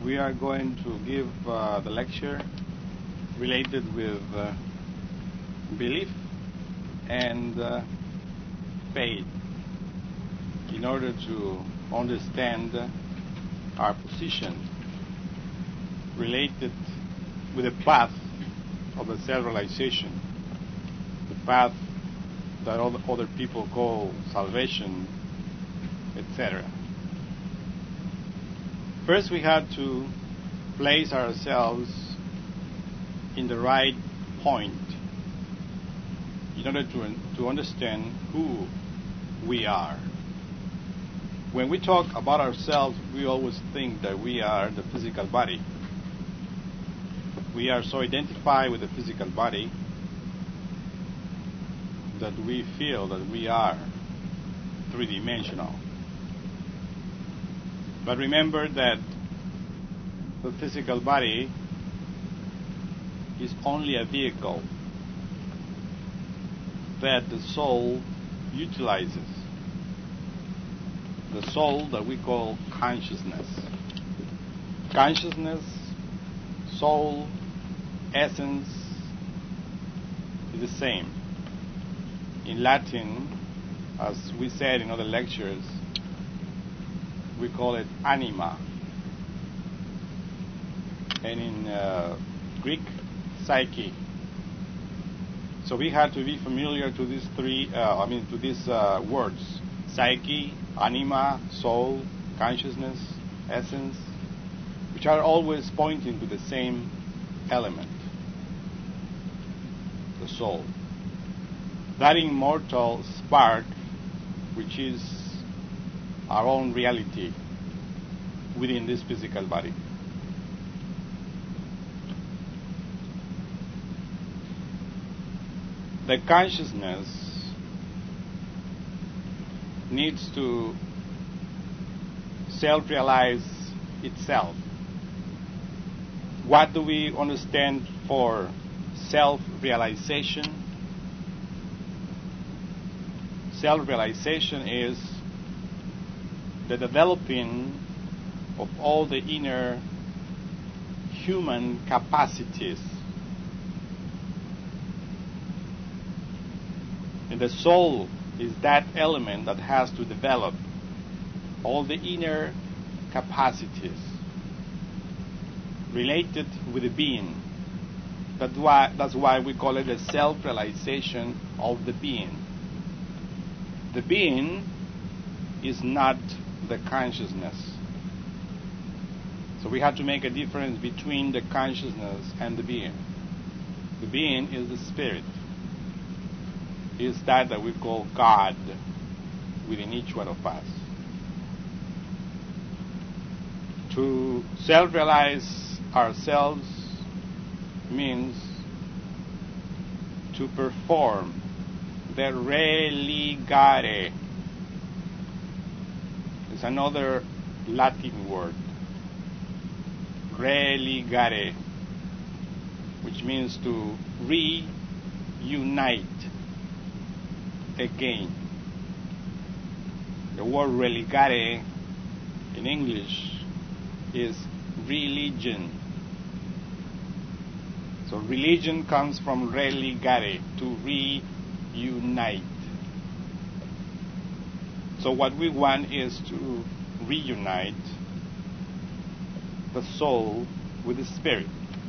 We are going to give the lecture related with belief and faith in order to understand our position related with the path of the self-realization, the path that other people call salvation, etc. First, we have to place ourselves in the right point in order to understand who we are. When we talk about ourselves, we always think that we are the physical body. We are so identified with the physical body that we feel that we are three-dimensional. But remember that the physical body is only a vehicle that the soul utilizes. The soul that we call consciousness. Consciousness, soul, essence is the same. In Latin, as we said in other lectures, we call it anima. And in Greek, psyche. So we have to be familiar to these words: psyche, anima, soul, consciousness, essence, which are always pointing to the same element, the soul. That immortal spark, which is our own reality within this physical body. The consciousness needs to self-realize itself. What do we understand for self-realization? Self-realization is the developing of all the inner human capacities. And the soul is that element that has to develop all the inner capacities related with the being. That's why we call it a self-realization of the being. The being is not the consciousness. So we have to make a difference between the consciousness and the being. The being is the spirit. Is that we call God within each one of us. To self-realize ourselves means to perform the religare. It's another Latin word. Religare, which means to reunite again. The word religare in English is religion. So religion comes from religare, to reunite. So what we want is to reunite the soul with the spirit.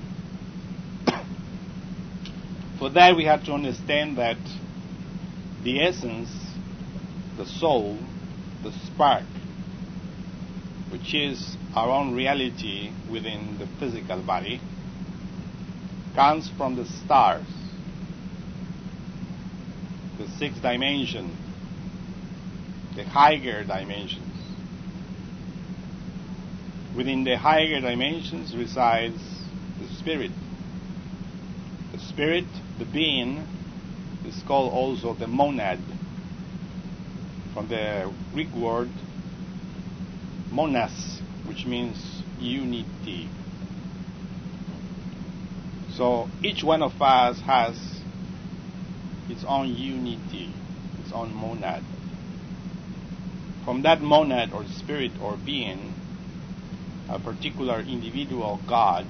For that we have to understand that the essence, the soul, the spark, which is our own reality within the physical body, comes from the stars, the sixth dimension, the higher dimensions. Within the higher dimensions resides the spirit. The spirit, the being, is called also the monad, from the Greek word monas, which means unity. So each one of us has its own unity, its own monad. From that monad or spirit or being, a particular individual God,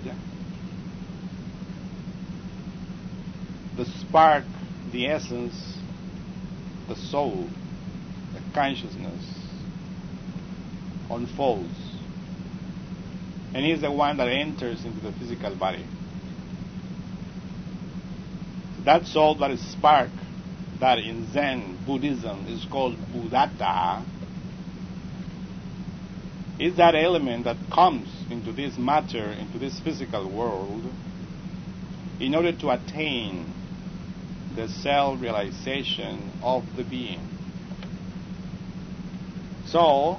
the spark, the essence, the soul, the consciousness unfolds, and is the one that enters into the physical body. That soul, that is spark, that in Zen Buddhism is called Buddhata, is that element that comes into this matter, into this physical world, in order to attain the self-realization of the being. So,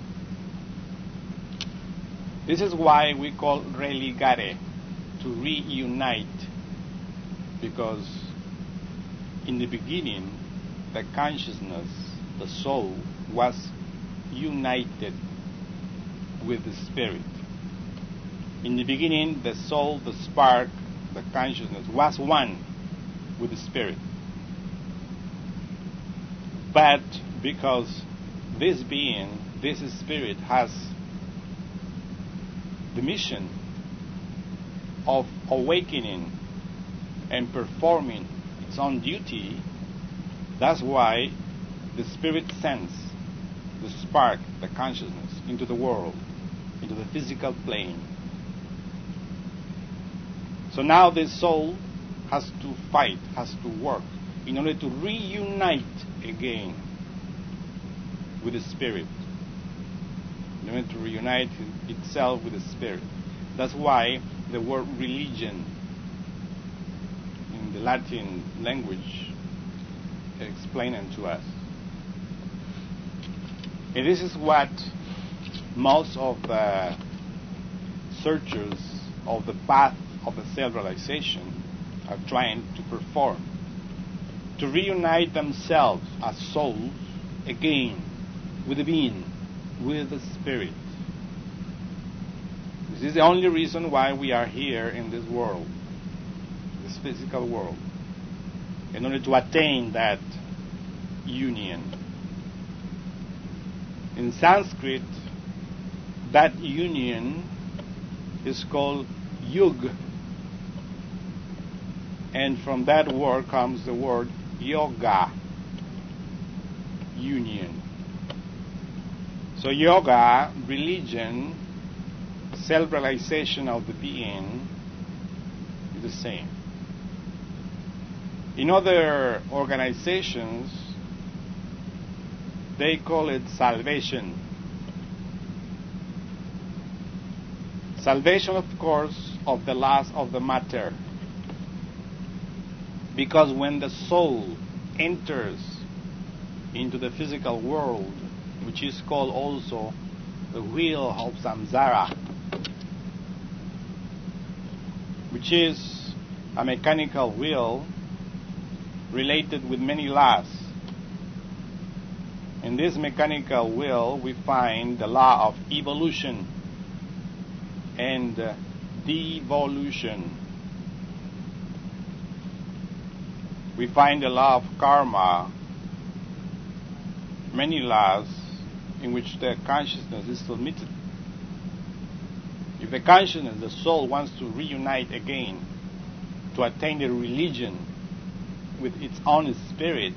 this is why we call religare, to reunite, because in the beginning, the consciousness, the soul, was united with the spirit. In the beginning, the soul, the spark, the consciousness was one with the spirit. But because this being, this spirit, has the mission of awakening and performing its own duty, that's why the spirit sends the spark, the consciousness, into the world, into the physical plane. So now this soul has to fight, has to work in order to reunite again with the spirit, in order to reunite itself with the spirit. That's why the word religion in the Latin language explained to us. And this is what most of the searchers of the path of the self-realization are trying to perform, to reunite themselves as souls again with the being, with the spirit. This is the only reason why we are here in this world, this physical world, in order to attain that union. In Sanskrit, that union is called yug. And from that word comes the word yoga, union. So yoga, religion, self-realization of the being is the same. In other organizations, they call it salvation. Salvation, of course, of the loss of the matter. Because when the soul enters into the physical world, which is called also the wheel of samsara, which is a mechanical wheel related with many laws. In this mechanical wheel, we find the law of evolution and devolution. We find the law of karma, many laws in which the consciousness is submitted. If the consciousness, the soul, wants to reunite again, to attain the religion with its own spirit,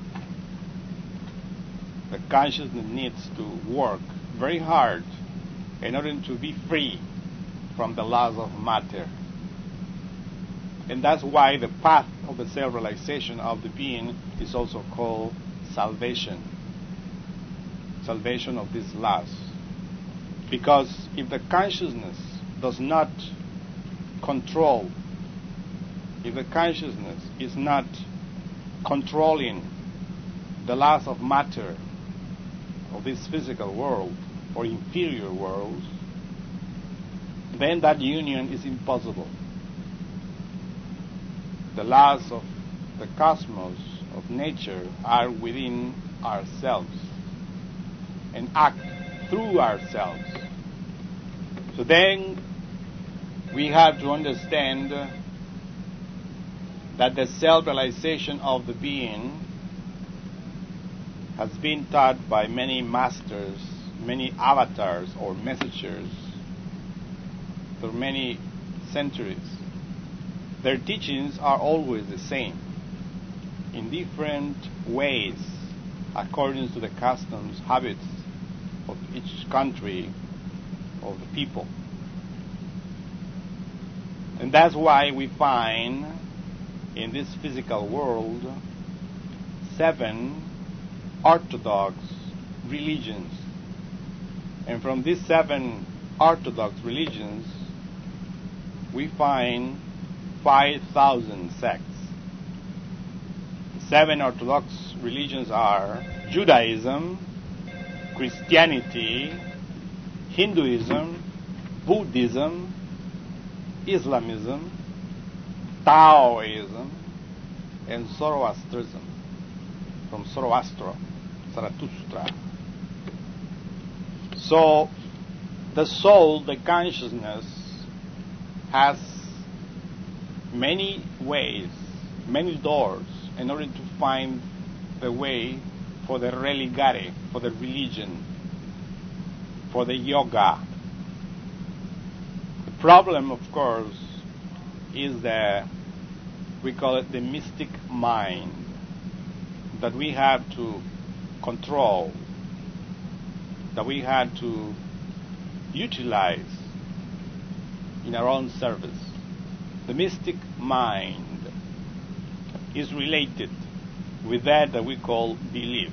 the consciousness needs to work very hard in order to be free from the laws of matter. And that's why the path of the self-realization of the being is also called salvation. Salvation of these laws. Because if the consciousness does not control, if the consciousness is not controlling the laws of matter of this physical world or inferior worlds, then that union is impossible. The laws of the cosmos, of nature, are within ourselves and act through ourselves. So then we have to understand that the self-realization of the being has been taught by many masters, many avatars or messengers through many centuries, their teachings are always the same, in different ways, according to the customs, habits of each country, of the people. And that's why we find in this physical world 7 orthodox religions. And from these 7 orthodox religions, we find 5,000 sects. The 7 orthodox religions are Judaism, Christianity, Hinduism, Buddhism, Islamism, Taoism, and Zoroastrism, from Zoroaster, Zarathustra. So, the soul, the consciousness, has many ways, many doors, in order to find the way for the religare, for the religion, for the yoga. The problem, of course, is we call it the mystic mind, that we have to control, that we have to utilize in our own service. The mystic mind is related with that we call belief.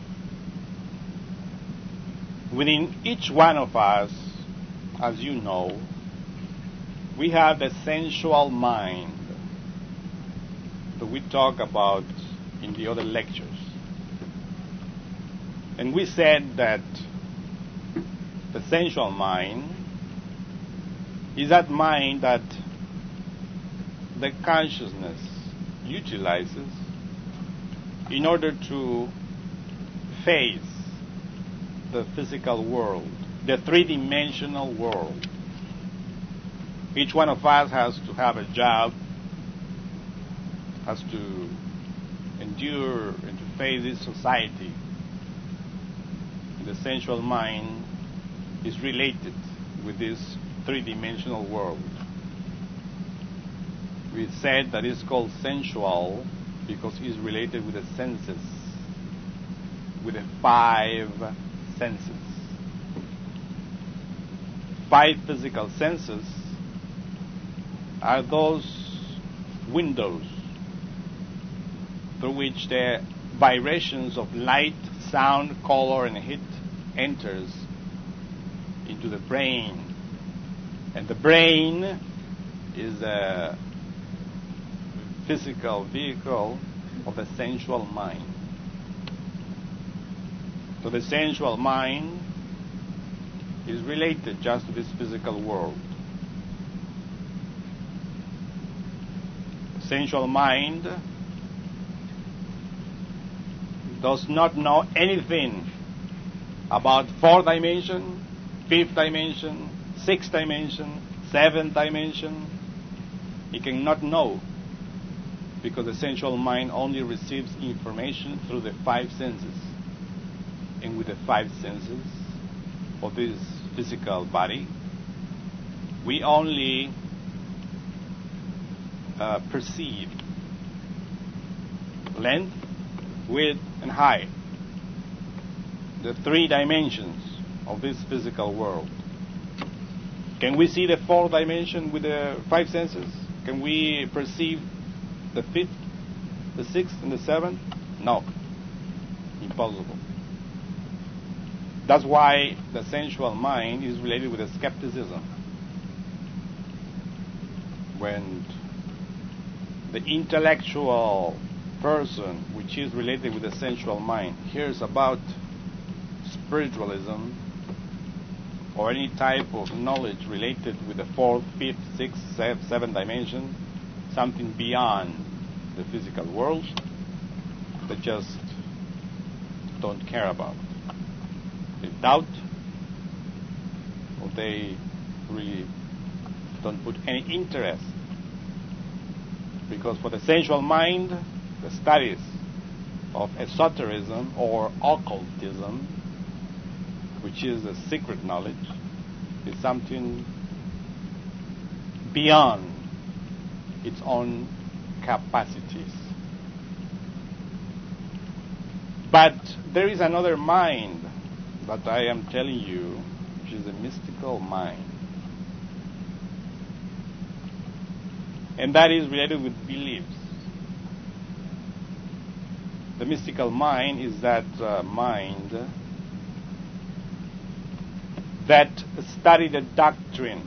Within each one of us, as you know, we have the sensual mind that we talk about in the other lectures. And we said that the sensual mind is that mind that the consciousness utilizes in order to face the physical world, the three-dimensional world. Each one of us has to have a job, has to endure and to face this society. The sensual mind is related with this three-dimensional world. We said that it's called sensual because it's related with the senses, with the 5 senses. 5 physical senses are those windows through which the vibrations of light, sound, color, and heat enters into the brain. And the brain is a physical vehicle of the sensual mind. So the sensual mind is related just to this physical world. The sensual mind does not know anything about 4th dimension, 5th dimension, 6th dimension, 7th dimension. It cannot know, because the sensual mind only receives information through the 5 senses. And with the 5 senses of this physical body, we only perceive length, width, and height, the 3 dimensions of this physical world. Can we see the 4th dimension with the 5 senses? Can we perceive the 5th, the 6th, and the 7th? No. Impossible. That's why the sensual mind is related with the skepticism. When the intellectual person, which is related with the sensual mind, hears about spiritualism or any type of knowledge related with the 4th, 5th, 6th, 7th dimension, something beyond the physical world, they just don't care about. They doubt, or they really don't put any interest. Because for the sensual mind, the studies of esotericism or occultism, which is a secret knowledge, is something beyond its own capacities. But there is another mind that I am telling you, which is a mystical mind. And that is related with beliefs. The mystical mind is that mind that study the doctrine.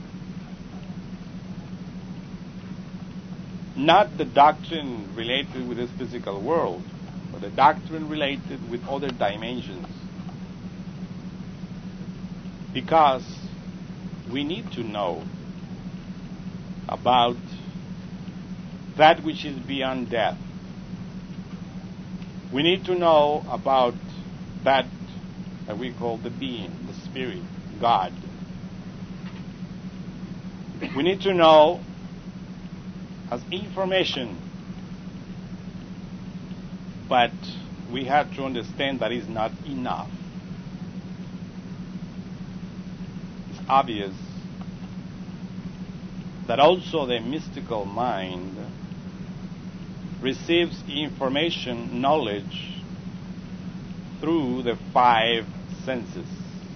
Not the doctrine related with this physical world, but the doctrine related with other dimensions. Because we need to know about that which is beyond death. We need to know about that we call the being, the spirit, God. We need to know as information, but we have to understand that is not enough. It's obvious that also the mystical mind receives information, knowledge, through the five senses.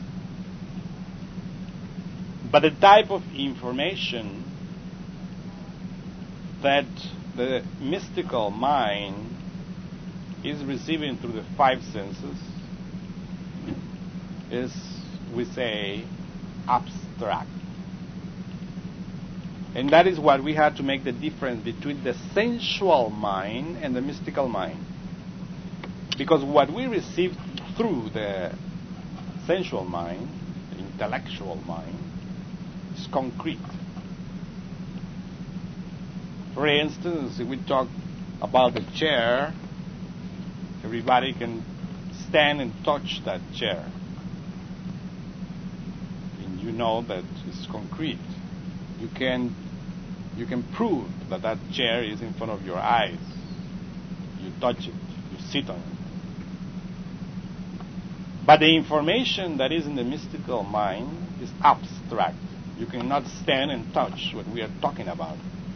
But the type of information that the mystical mind is receiving through the five senses is, we say, abstract. And that is what we have to make the difference between the sensual mind and the mystical mind. Because what we receive through the sensual mind, the intellectual mind, is concrete. For instance, if we talk about the chair, everybody can stand and touch that chair. And you know that it's concrete. You can prove that that chair is in front of your eyes. You touch it, you sit on it. But the information that is in the mystical mind is abstract. You cannot stand and touch what we are talking about.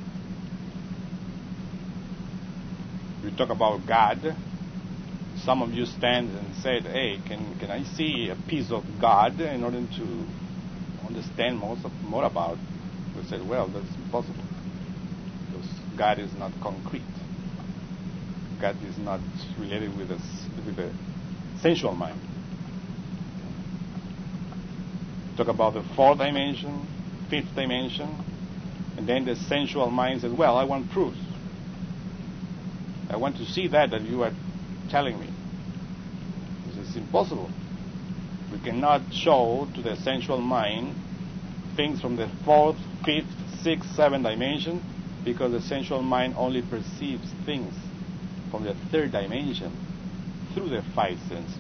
We talk about God. Some of you stand and said, hey, can I see a piece of God in order to understand more about it? We said, well, that's impossible. Because God is not concrete. God is not related with the sensual mind. Talk about the fourth dimension, fifth dimension, and then the sensual mind says, well, I want proofs. I want to see that you are telling me. This is impossible. We cannot show to the sensual mind things from the fourth, fifth, sixth, seventh dimension, because the sensual mind only perceives things from the third dimension through the five senses.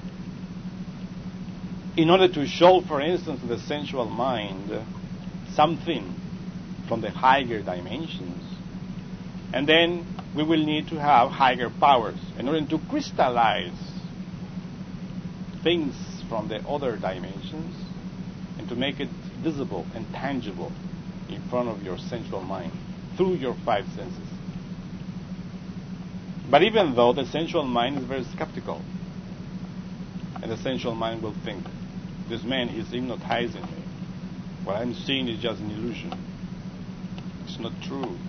In order to show, for instance, to the sensual mind something from the higher dimensions, and then we will need to have higher powers in order to crystallize things from the other dimensions and to make it visible and tangible in front of your sensual mind through your five senses. But even though the sensual mind is very skeptical, and the sensual mind will think, this man is hypnotizing me. What I'm seeing is just an illusion. It's not true.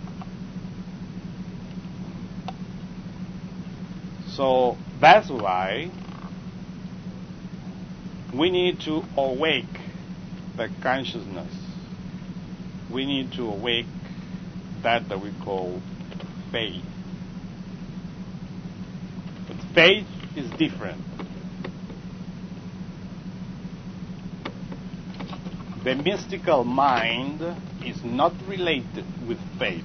So that's why we need to awake the consciousness. We need to awake that we call faith. But faith is different. The mystical mind is not related with faith.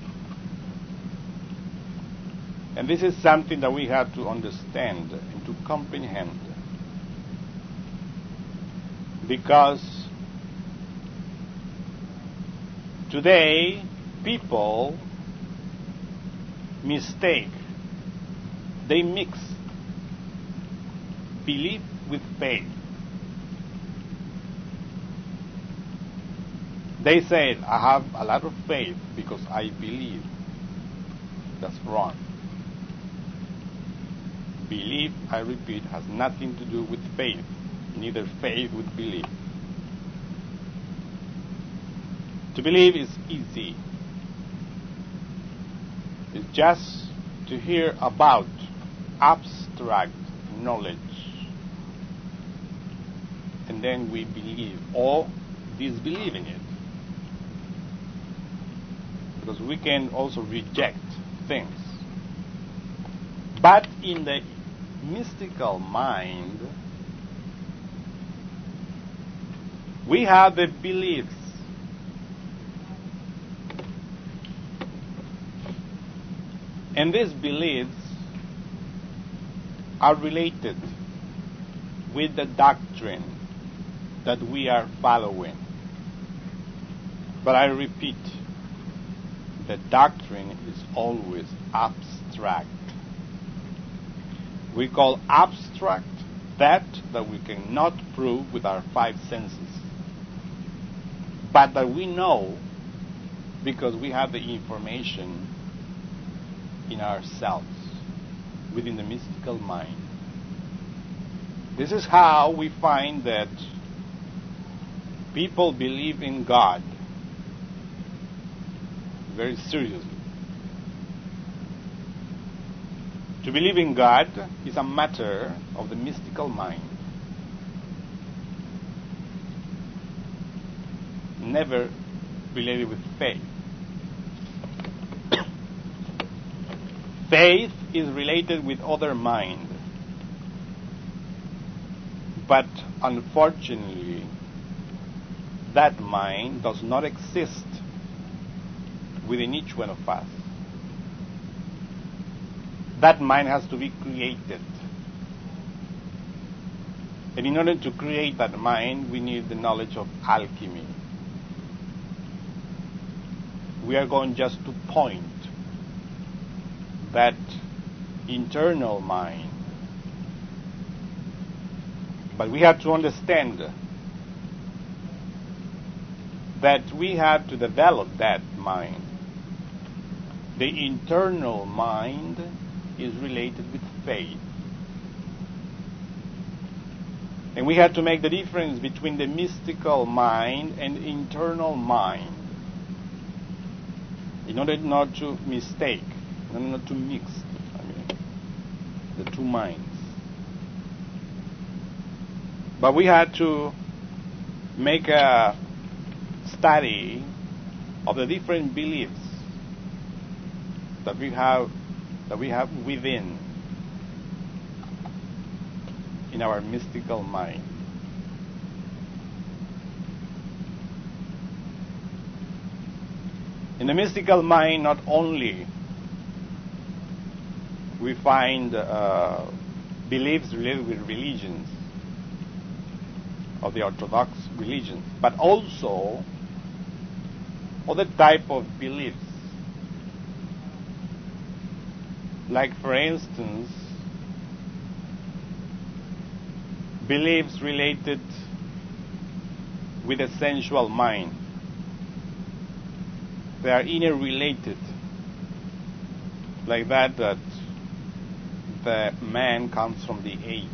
And this is something that we have to understand and to comprehend. Because today, people mistake. They mix belief with faith. They said, I have a lot of faith because I believe. That's wrong. Belief, I repeat, has nothing to do with faith. Neither faith with belief. To believe is easy. It's just to hear about abstract knowledge. And then we believe or disbelieve in it. Because we can also reject things. But in the mystical mind, we have the beliefs. And these beliefs are related with the doctrine that we are following. But I repeat, the doctrine is always abstract. We call abstract that we cannot prove with our five senses, but that we know because we have the information in ourselves, within the mystical mind. This is how we find that people believe in God very seriously. To believe in God is a matter of the mystical mind. Never related with faith. Faith is related with other mind. But unfortunately, that mind does not exist within each one of us. That mind has to be created. And in order to create that mind, we need the knowledge of alchemy. We are going just to point that internal mind. But we have to understand that we have to develop that mind. The internal mind is related with faith. And we have to make the difference between the mystical mind and the internal mind in order not to mistake, in order not to mix the two minds. But we had to make a study of the different beliefs that we have within in our mystical mind. In the mystical mind, not only we find beliefs related with religions, of the Orthodox religions, but also other type of beliefs. Like, for instance, beliefs related with the sensual mind. They are interrelated, like that the man comes from the ape.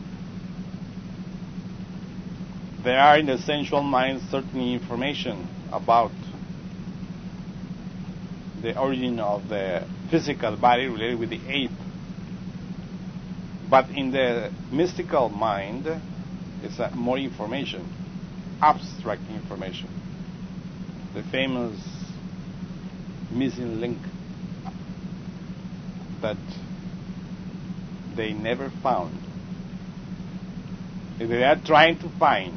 There are in the sensual mind certain information about the origin of the physical body related with the ape. But in the mystical mind, it's more information, abstract information. The famous missing link that they never found. They are trying to find.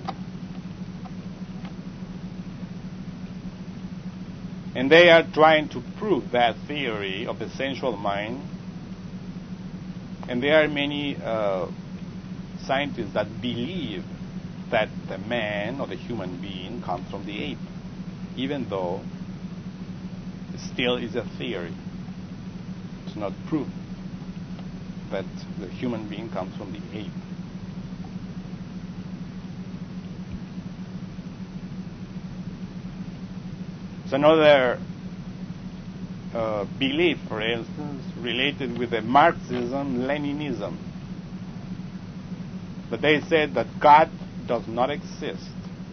And they are trying to prove that theory of the sensual mind. And there are many scientists that believe that the man or the human being comes from the ape, even though it still is a theory. It's not proof that the human being comes from the ape. There's another belief, for instance, related with the Marxism-Leninism. But they said that God does not exist.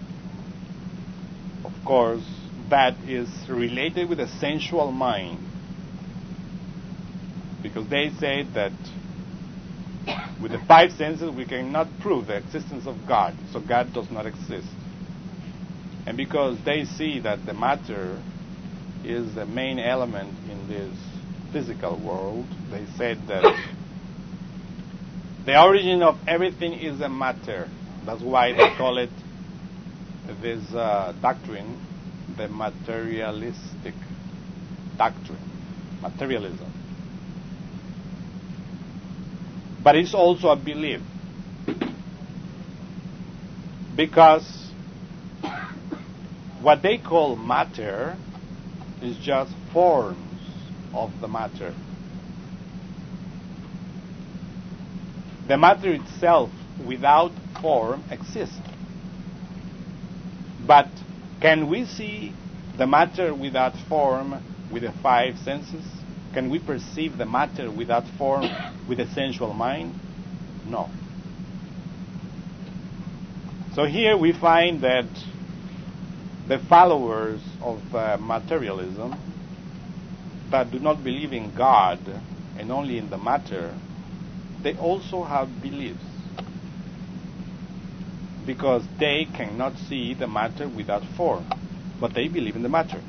Of course, that is related with the sensual mind. Because they say that with the five senses we cannot prove the existence of God, so God does not exist. And because they see that the matter is the main element in this physical world, they said that the origin of everything is the matter. That's why they call it, this doctrine, the materialistic doctrine, materialism. But it's also a belief, because what they call matter is just forms of the matter. The matter itself, without form, exists. But can we see the matter without form with the five senses? Can we perceive the matter without form with the sensual mind? No. So here we find that the followers of materialism that do not believe in God and only in the matter, they also have beliefs, because they cannot see the matter without form, but they believe in the matter.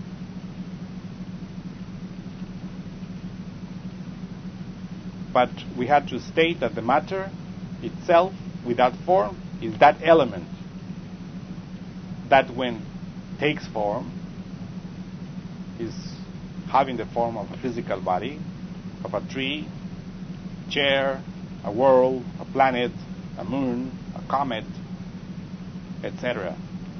But we have to state that the matter itself, without form, is that element that when takes form is having the form of a physical body, of a tree, chair, a world, a planet, a moon, a comet, etc.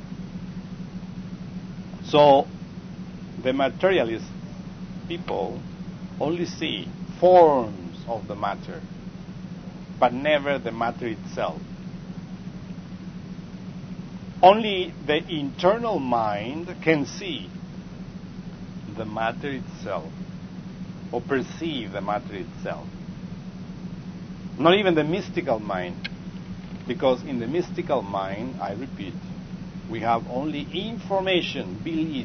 So the materialist people only see forms of the matter, but never the matter itself. Only the internal mind can see the matter itself, or perceive the matter itself. Not even the mystical mind, because in the mystical mind, I repeat, we have only information, beliefs.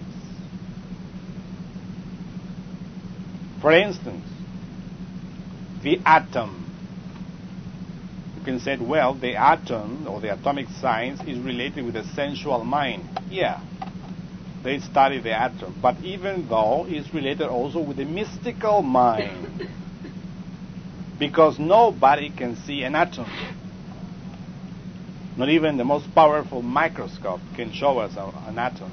For instance, the atom. You can say, well, the atom or the atomic science is related with the sensual mind. Yeah, they study the atom, but even though it's related also with the mystical mind, because nobody can see an atom. Not even the most powerful microscope can show us an atom.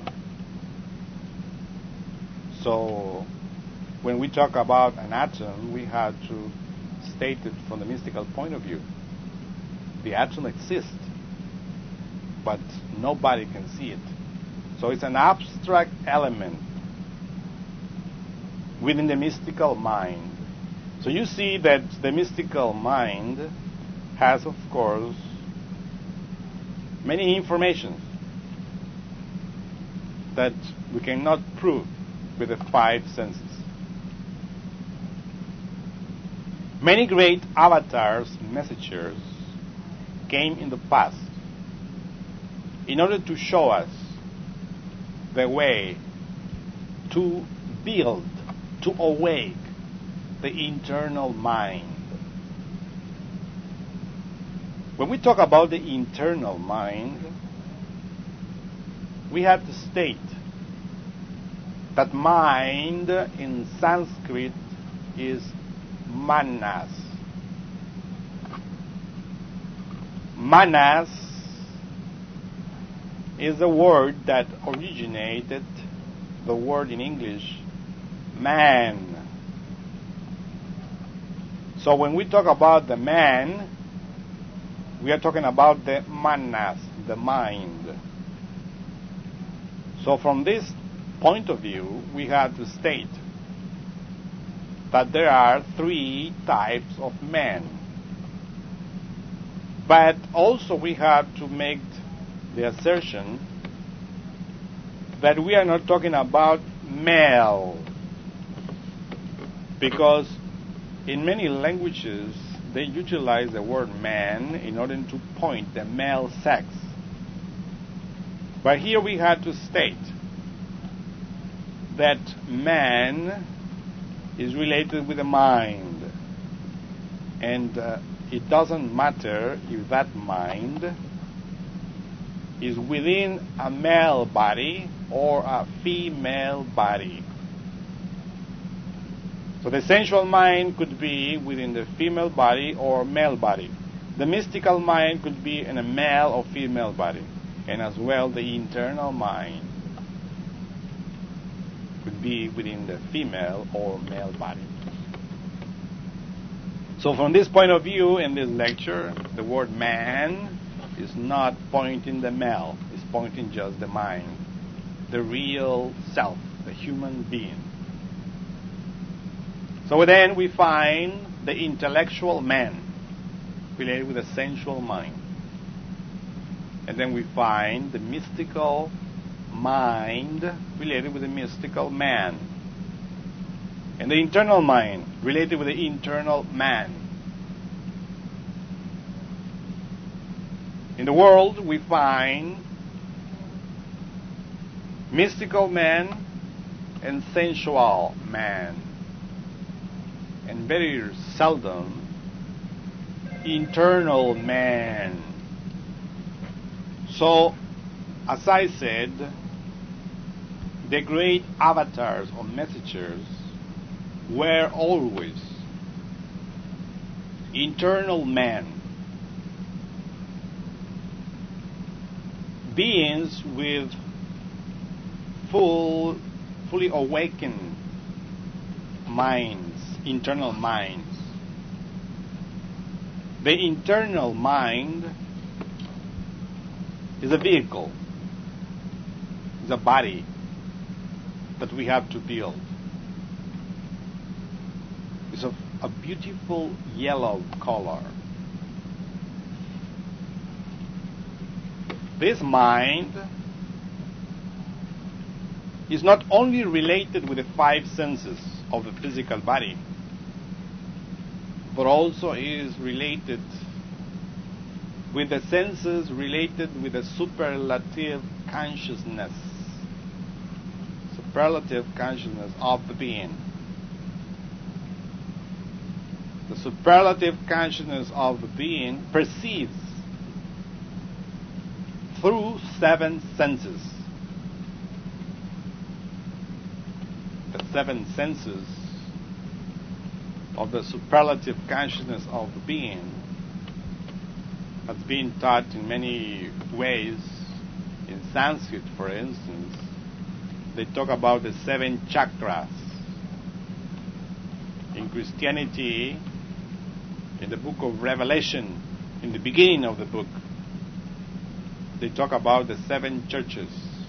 So when we talk about an atom, we have to state it from the mystical point of view. The atom exists, but nobody can see it. So it's an abstract element within the mystical mind. So you see that the mystical mind has, of course, many informations that we cannot prove with the five senses. Many great avatars, messengers, came in the past in order to show us the way to build, to awake the internal mind. When we talk about the internal mind, we have to state that mind in Sanskrit is manas. Manas is a word that originated the word in English, man. So when we talk about the man, we are talking about the manas, the mind. So from this point of view, we have to state that there are three types of men. But also we have to make the assertion that we are not talking about male. Because in many languages, they utilize the word man in order to point the male sex. But here we have to state that man is related with the mind. And it doesn't matter if that mind is within a male body or a female body. So the sensual mind could be within the female body or male body. The mystical mind could be in a male or female body. And as well, the internal mind could be within the female or male body. So from this point of view, in this lecture, the word man is not pointing the male. It's pointing just the mind, the real self, the human being. So then we find the intellectual man related with the sensual mind. And then we find the mystical mind related with the mystical man. And the internal mind related with the internal man. In the world we find mystical man and sensual man. And very seldom internal man. So, as I said, the great avatars or messengers were always internal men, beings with fully awakened minds. Internal minds. The internal mind is a vehicle, is a body that we have to build. It's of a beautiful yellow color. This mind is not only related with the five senses of the physical body, but also is related with the senses related with the superlative consciousness of the being. The superlative consciousness of the being perceives through seven senses. The seven senses of the superlative consciousness of the being has been taught in many ways. In Sanskrit, for instance, they talk about the seven chakras. In Christianity, in the book of Revelation, in the beginning of the book, they talk about the seven churches.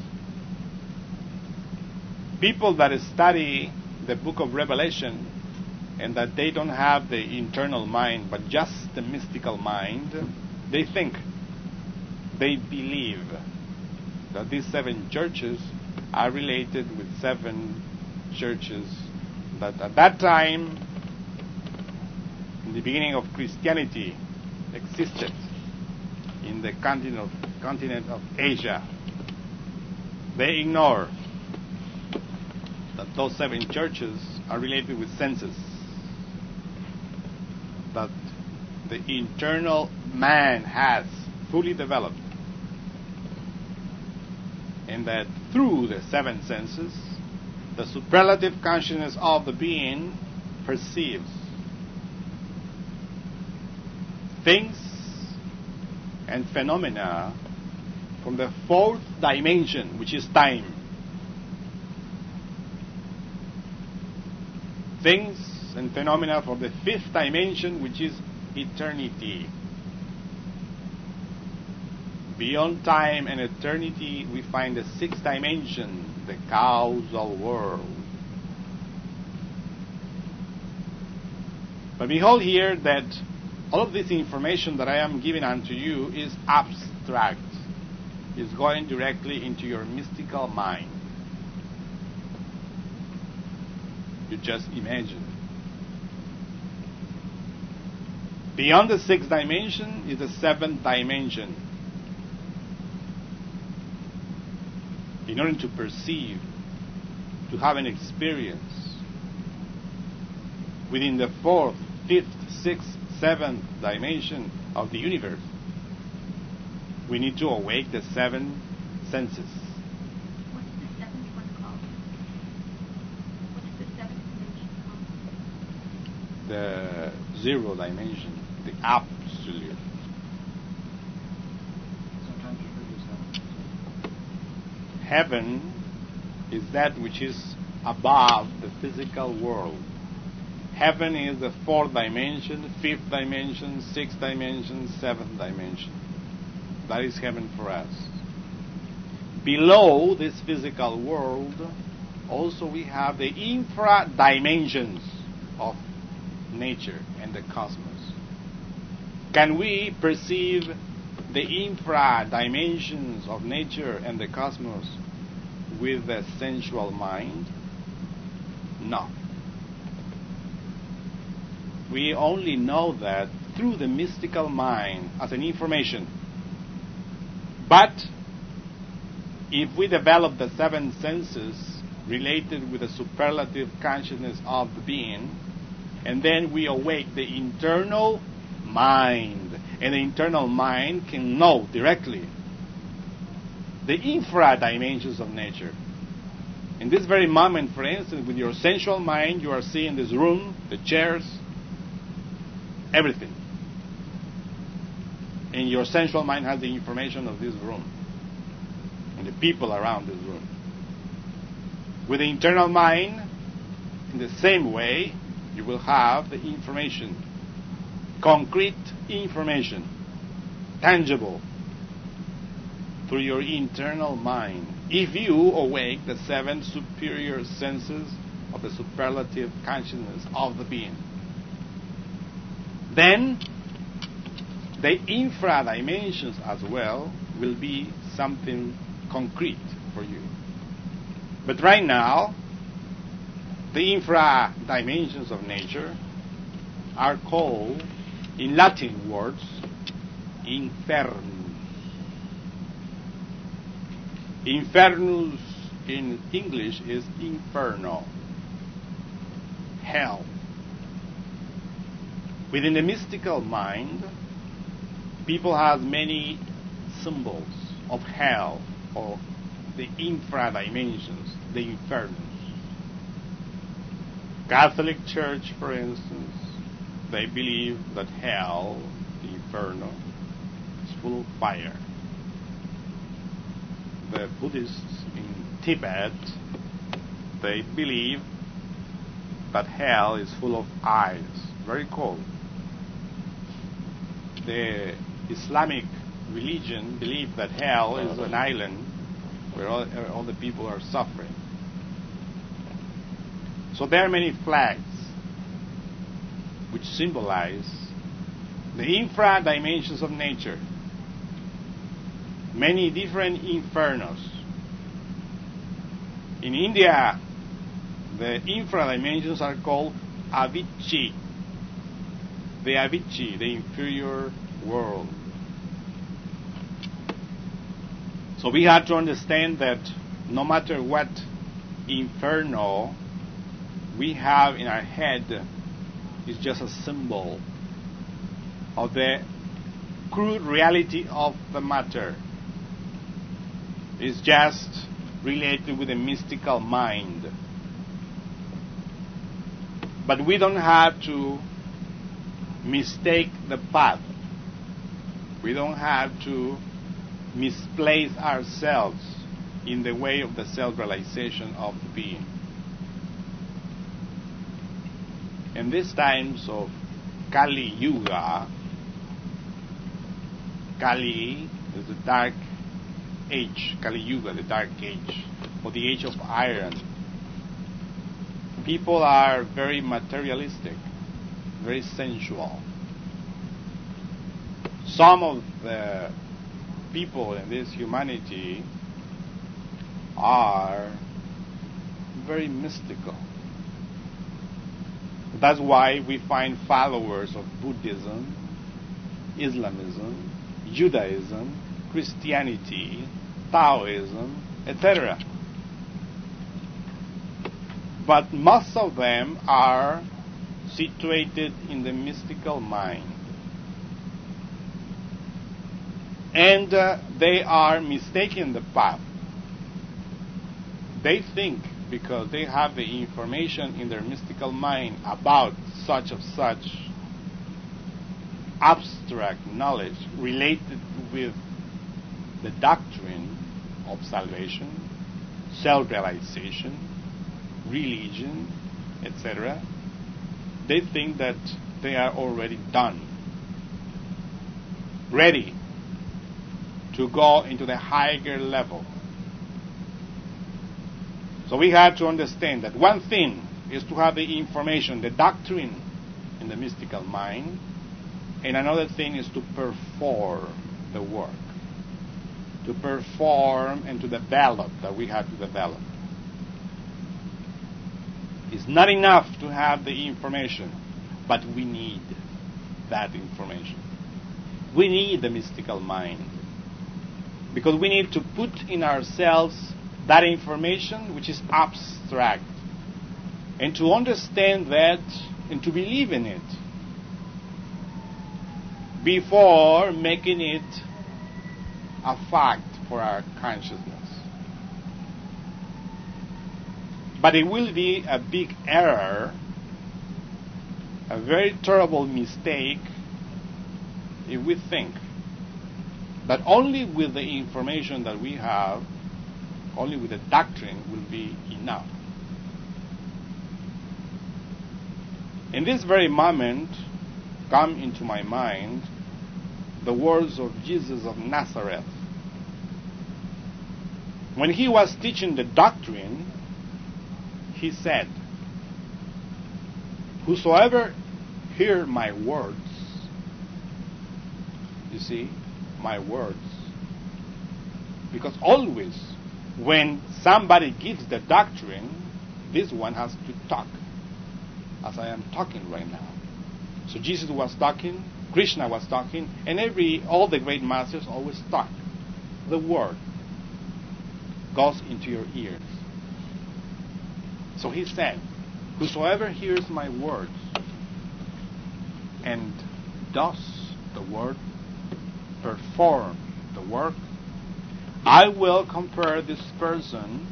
People that study the book of Revelation and that they don't have the internal mind but just the mystical mind, they think, they believe that these seven churches are related with seven churches that at that time, in the beginning of Christianity, existed in the continent of Asia. They ignore that those seven churches are related with senses, that the internal man has fully developed, and that through the seven senses, the superlative consciousness of the being perceives things and phenomena from the fourth dimension, which is time. Things and phenomena from the fifth dimension, which is eternity. Beyond time and eternity, we find the sixth dimension, the causal world. But behold here that all of this information that I am giving unto you is abstract. It's going directly into your mystical mind. you just imagine. Beyond the sixth dimension is the seventh dimension. In order to perceive, to have an experience within the fourth, fifth, sixth, seventh dimension of the universe, we need to awake the seven senses. What's the seventh one called? What's the seventh dimension called? The zero dimension, the absolute. Sometimes referred to as Heaven is that which is above the physical world. Heaven is the fourth dimension, fifth dimension, sixth dimension, seventh dimension. That is heaven for us. Below this physical world, also we have the infra dimensions of nature and the cosmos. Can we perceive the infra dimensions of nature and the cosmos with the sensual mind? No. We only know that through the mystical mind as an information. But if we develop the seven senses related with the superlative consciousness of the being, and then we awake the internal mind, and the internal mind can know directly the infra dimensions of nature. In this very moment, for instance, with your sensual mind, you are seeing this room, the chairs, everything. And your sensual mind has the information of this room and the people around this room. With the internal mind, in the same way, you will have the information, concrete information, tangible, through your internal mind. If you awake the seven superior senses of the superlative consciousness of the being, then the infra dimensions as well will be something concrete for you. But right now, the infra dimensions of nature are called, in Latin words, infernus. Infernus in English is inferno, hell. Within the mystical mind, people have many symbols of hell or the infra dimensions, the infernus. Catholic Church, for instance, they believe that hell, the inferno, is full of fire. The Buddhists in Tibet, they believe that hell is full of ice, very cold. The Islamic religion believe that hell is an island where all the people are suffering. So there are many flags which symbolize the infra dimensions of nature. Many different infernos. In India, the infra dimensions are called Avicii. The Avicii, the inferior world. So we have to understand that no matter what inferno we have in our head, it's just a symbol of the crude reality of the matter. It's just related with the mystical mind. But we don't have to mistake the path. We don't have to misplace ourselves in the way of the self-realization of the being. In these times of Kali Yuga, Kali is the dark age, Kali Yuga, the dark age, or the age of iron. People are very materialistic, very sensual. Some of the people in this humanity are very mystical, That's why we find followers of Buddhism, Islamism, Judaism, Christianity, Taoism, etc. But most of them are situated in the mystical mind. And they are mistaking the path. They think, because they have the information in their mystical mind about such of such abstract knowledge related with the doctrine of salvation, self-realization, religion, etc., they think that they are already done, ready to go into the higher level. So we have to understand that one thing is to have the information, the doctrine in the mystical mind, and another thing is to perform the work. To perform and to develop that we have to develop. It's not enough to have the information, but we need that information. We need the mystical mind. Because we need to put in ourselves that information which is abstract. And to understand that and to believe in it before making it a fact for our consciousness. But it will be a big error, a very terrible mistake, if we think that only with the information that we have, only with the doctrine will be enough. In this very moment, come into my mind the words of Jesus of Nazareth. When he was teaching the doctrine, he said, "Whosoever hear my words," you see, my words. Because always, when somebody gives the doctrine, this one has to talk, as I am talking right now. So Jesus was talking, Krishna was talking, and all the great masters always talk. The word goes into your ears. So he said, "Whosoever hears my words and does the word, perform the work, I will compare this person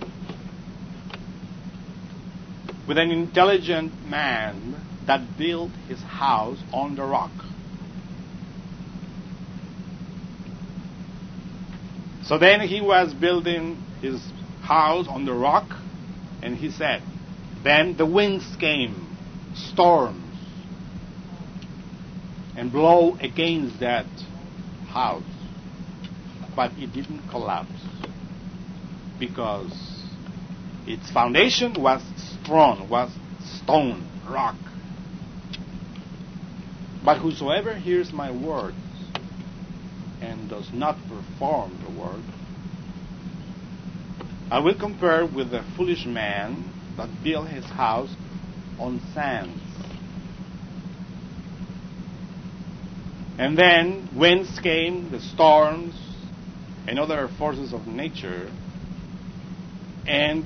with an intelligent man that built his house on the rock." So then he was building his house on the rock, and he said, then the winds came, storms, and blow against that house. But it didn't collapse because its foundation was strong, was stone, rock. But whosoever hears my words and does not perform the word, I will compare with the foolish man that built his house on sands. And then winds came, the storms, and other forces of nature, and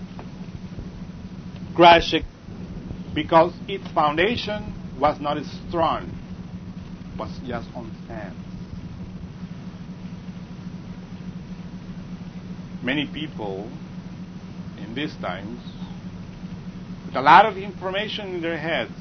crashed it because its foundation was not strong, was just on sand. Many people in these times, with a lot of information in their heads,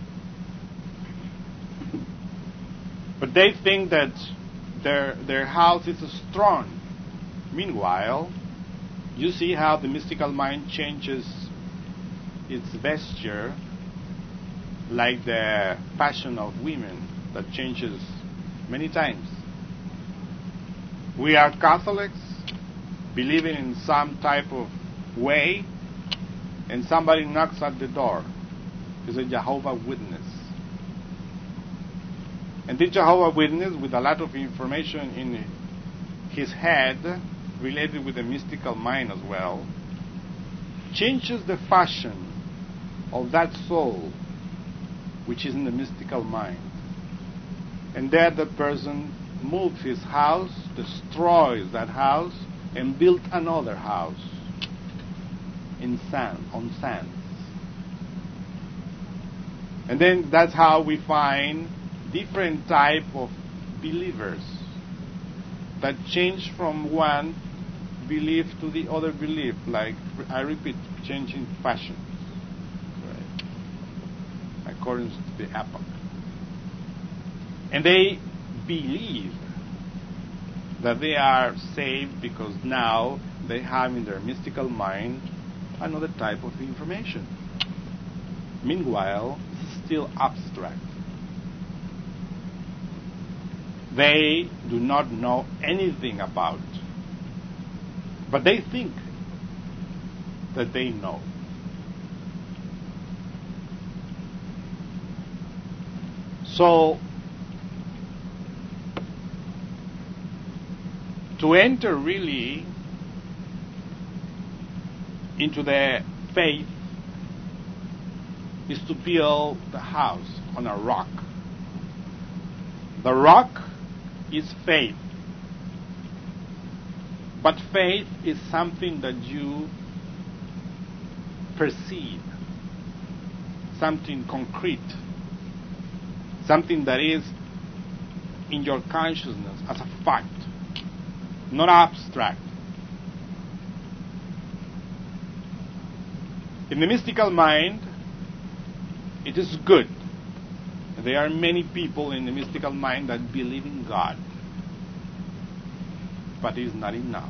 but they think that their house is strong. Meanwhile, you see how the mystical mind changes its vesture, like the fashion of women that changes many times. We are Catholics, believing in some type of way, and somebody knocks at the door. It's a Jehovah's Witness. And this Jehovah's Witness, with a lot of information in his head, related with the mystical mind as well, changes the fashion of that soul which is in the mystical mind. And there the person moves his house, destroys that house, and builds another house in sand, on sands. And then that's how we find different type of believers that change from one belief to the other belief, like, I repeat, changing fashions, right, according to the epoch. And they believe that they are saved because now they have in their mystical mind another type of information. Meanwhile, it's still abstract. They do not know anything about, but they think that they know. So, to enter really into the faith is to build the house on a rock. The rock is faith. But faith is something that you perceive, something concrete, something that is in your consciousness as a fact, not abstract. In the mystical mind, it is good. There are many people in the mystical mind that believe in God, but it is not enough.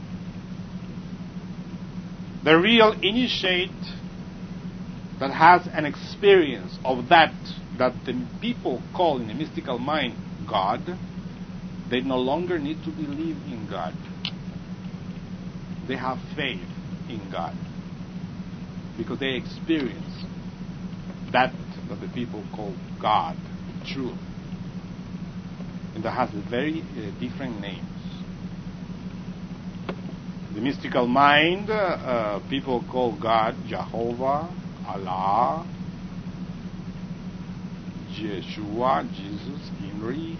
The real initiate that has an experience of that the people call in the mystical mind God, they no longer need to believe in God. They have faith in God because they experience that the people call God, truth. And that has very different names. The mystical mind, people call God Jehovah, Allah, Yeshua, Jesus, Henry,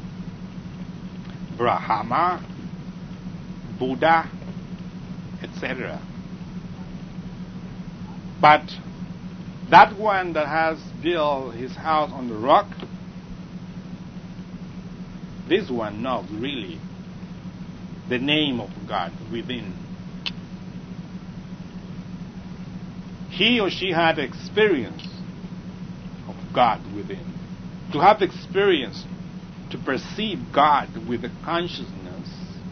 Brahma, Buddha, etc. But that one that has built his house on the rock, this one knows really the name of God within. He or she had experience of God within. To have experience, to perceive God with the consciousness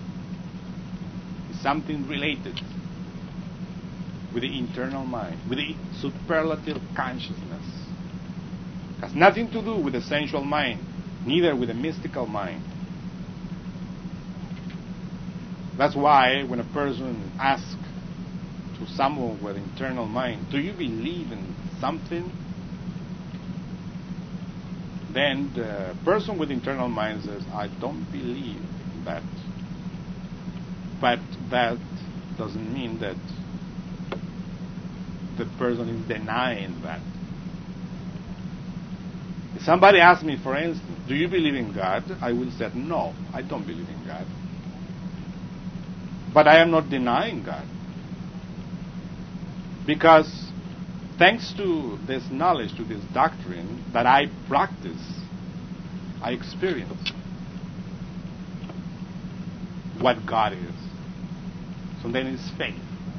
is something related with the internal mind, with the superlative consciousness. It has nothing to do with the sensual mind, neither with the mystical mind. That's why when a person asks to someone with internal mind, do you believe in something? Then the person with internal mind says, I don't believe in that. But that doesn't mean that the person is denying that. If somebody asks me, for instance, do you believe in God? I will say, no, I don't believe in God. But I am not denying God. Because thanks to this knowledge, to this doctrine that I practice, I experience what God is. So then it's faith.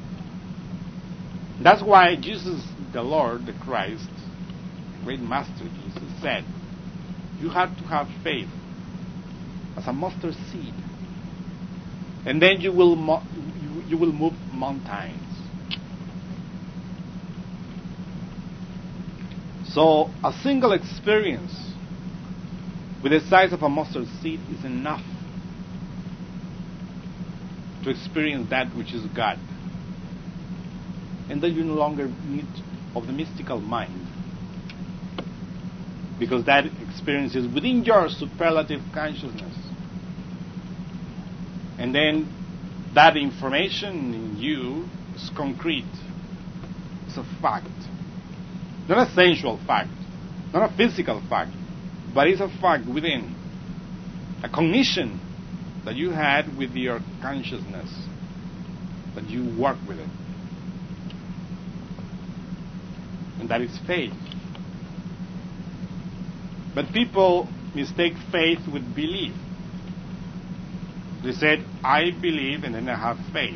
That's why Jesus, the Lord, the Christ, great Master Jesus, said, you have to have faith as a mustard seed. And then you will move mountains. So a single experience with the size of a mustard seed is enough to experience that which is God. And then you no longer need of the mystical mind, because that experience is within your superlative consciousness. And then that information in you is concrete. It's a fact. Not a sensual fact. Not a physical fact, but it's a fact within. A cognition that you had with your consciousness, that you work with it. And that is faith. But people mistake faith with belief. They said, I believe and then I have faith.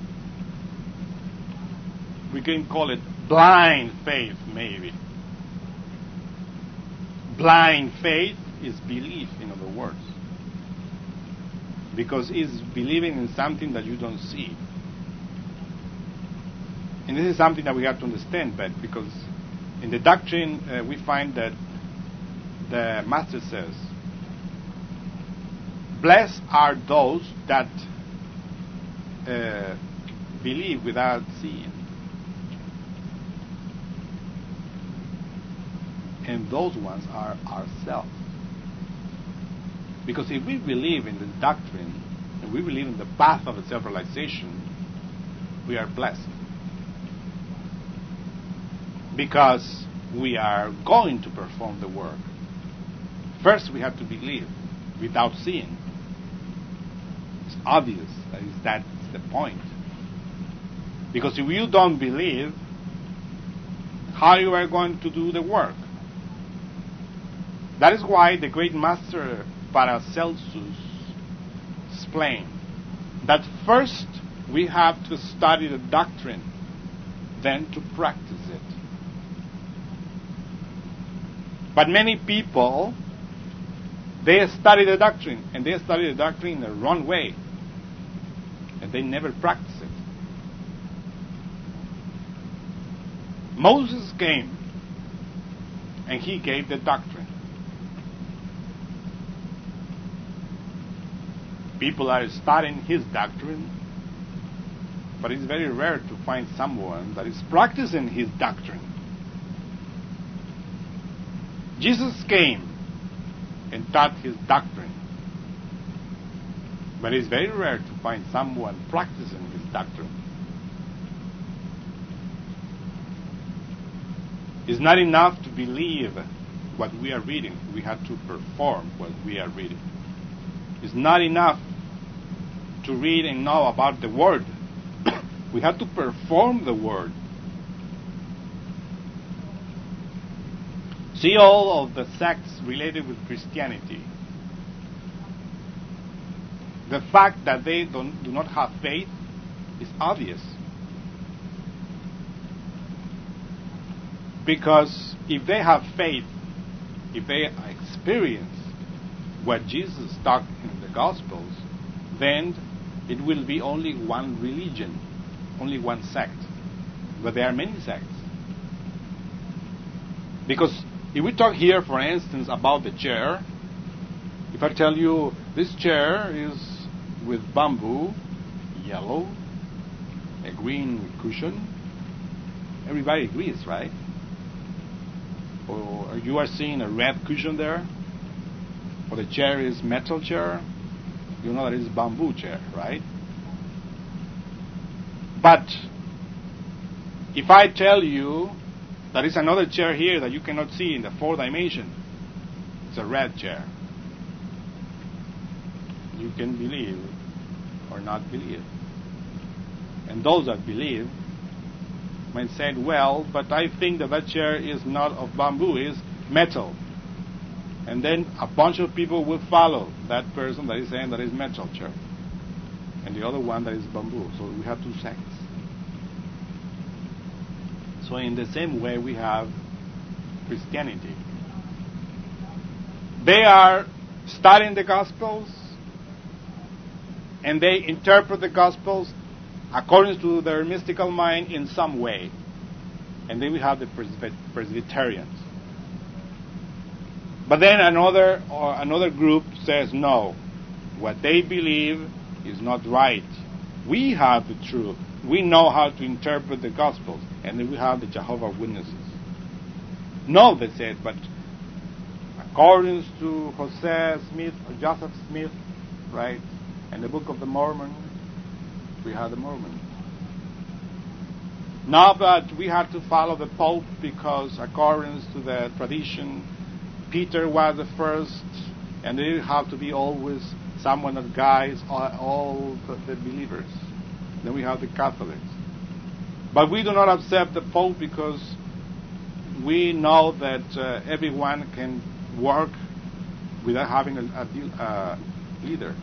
We can call it blind faith, maybe. Blind faith is belief, in other words. Because it's believing in something that you don't see. And this is something that we have to understand, but because in the doctrine we find that the Master says, blessed are those that believe without seeing. And those ones are ourselves. Because if we believe in the doctrine, and we believe in the path of self-realization, we are blessed. Because we are going to perform the work. First, we have to believe without seeing. It's obvious. That's the point. Because if you don't believe, how you are going to do the work? That is why the great master Paracelsus explained that first we have to study the doctrine, then to practice it. But many people, they study the doctrine, and they study the doctrine in the wrong way, and they never practice it. Moses came, and he gave the doctrine. People are studying his doctrine, but it's very rare to find someone that is practicing his doctrine. Jesus came and taught his doctrine, but it's very rare to find someone practicing his doctrine. It's not enough to believe what we are reading. We have to perform what we are reading. It's not enough to read and know about the Word. We have to perform the Word. See all of the sects related with Christianity. The fact that they do not have faith is obvious. Because if they have faith, if they experience what Jesus taught in the Gospels, then it will be only one religion, only one sect. But there are many sects. Because if we talk here, for instance, about the chair, if I tell you this chair is with bamboo, yellow, a green cushion, everybody agrees, right? Or you are seeing a red cushion there, or the chair is metal chair, you know that it's bamboo chair, right? But if I tell you there is another chair here that you cannot see in the fourth dimension, it's a red chair, you can believe or not believe. And those that believe might say, well, but I think that chair is not of bamboo, it's metal. And then a bunch of people will follow that person that is saying that is metal chair, and the other one that is bamboo. So we have two sects. So in the same way we have Christianity. They are studying the Gospels, and they interpret the Gospels according to their mystical mind in some way. And then we have the Presbyterians. But then another group says, no, what they believe is not right. We have the truth. We know how to interpret the Gospels. And then we have the Jehovah's Witnesses. No, they said, but according to Joseph Smith, right, and the Book of the Mormon, we have the Mormon. Not that we had to follow the Pope because, according to the tradition, Peter was the first, and it didn't have to be always someone that guides all the believers. Then we have the Catholics. But we do not accept the Pope because we know that everyone can work without having a leader.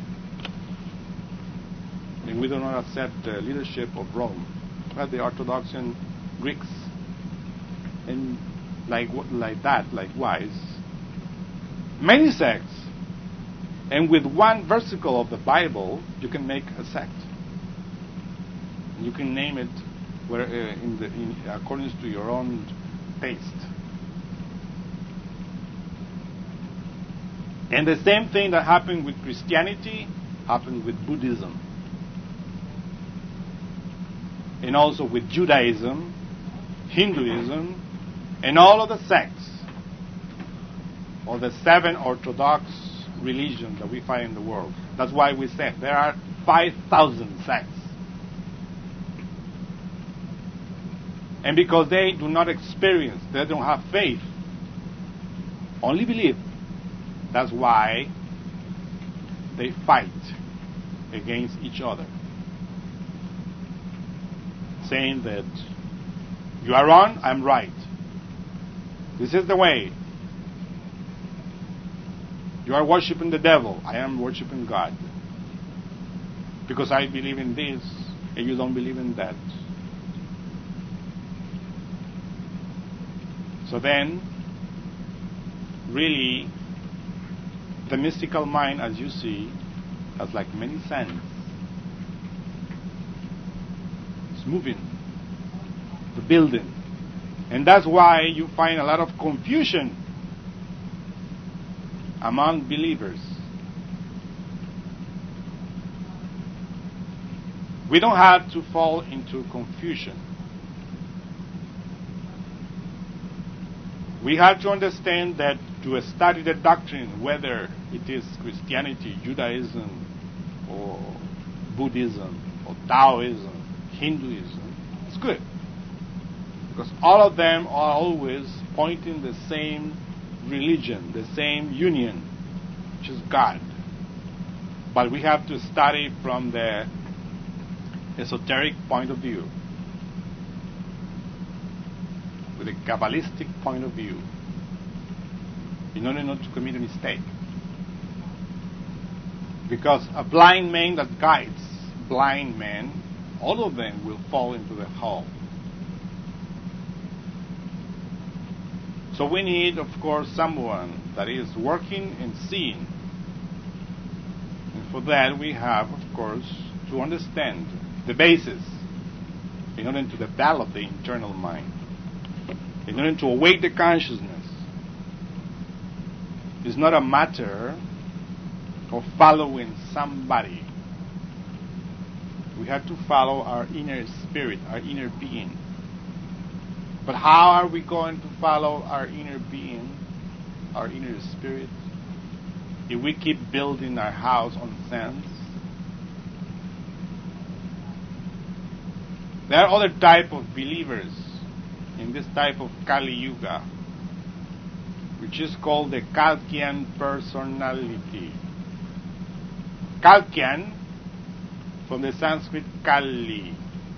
And we do not accept the leadership of Rome, but the Orthodox and Greeks. And like that, likewise, many sects. And with one versicle of the Bible, you can make a sect. You can name it in accordance to your own taste. And the same thing that happened with Christianity happened with Buddhism. And also with Judaism, Hinduism, and all of the sects, or the 7 Orthodox religions that we find in the world. That's why we said there are 5,000 sects. And because they do not experience, they don't have faith, only believe, that's why they fight against each other, saying that you are wrong, I'm right. This is the way. You are worshiping the devil, I am worshiping God. Because I believe in this, and you don't believe in that. So then, really, the mystical mind, as you see, has like many sands. It's moving, the building. And that's why you find a lot of confusion among believers. We don't have to fall into confusion. We have to understand that to study the doctrine, whether it is Christianity, Judaism, or Buddhism, or Taoism, Hinduism, it's good. Because all of them are always pointing the same religion, the same union, which is God. But we have to study from the esoteric point of view, with a Kabbalistic point of view, in order not to commit a mistake. Because a blind man that guides blind men, all of them will fall into the hole. So we need, of course, someone that is working and seeing. And for that we have, of course, to understand the basis in order to develop the internal mind, in order to awake the consciousness. It's not a matter of following somebody. We have to follow our inner spirit, our inner being. But how are we going to follow our inner being, our inner spirit, if we keep building our house on sands? There are other type of believers in this type of Kali Yuga, which is called the Kalkian personality. Kalkian, from the Sanskrit Kali,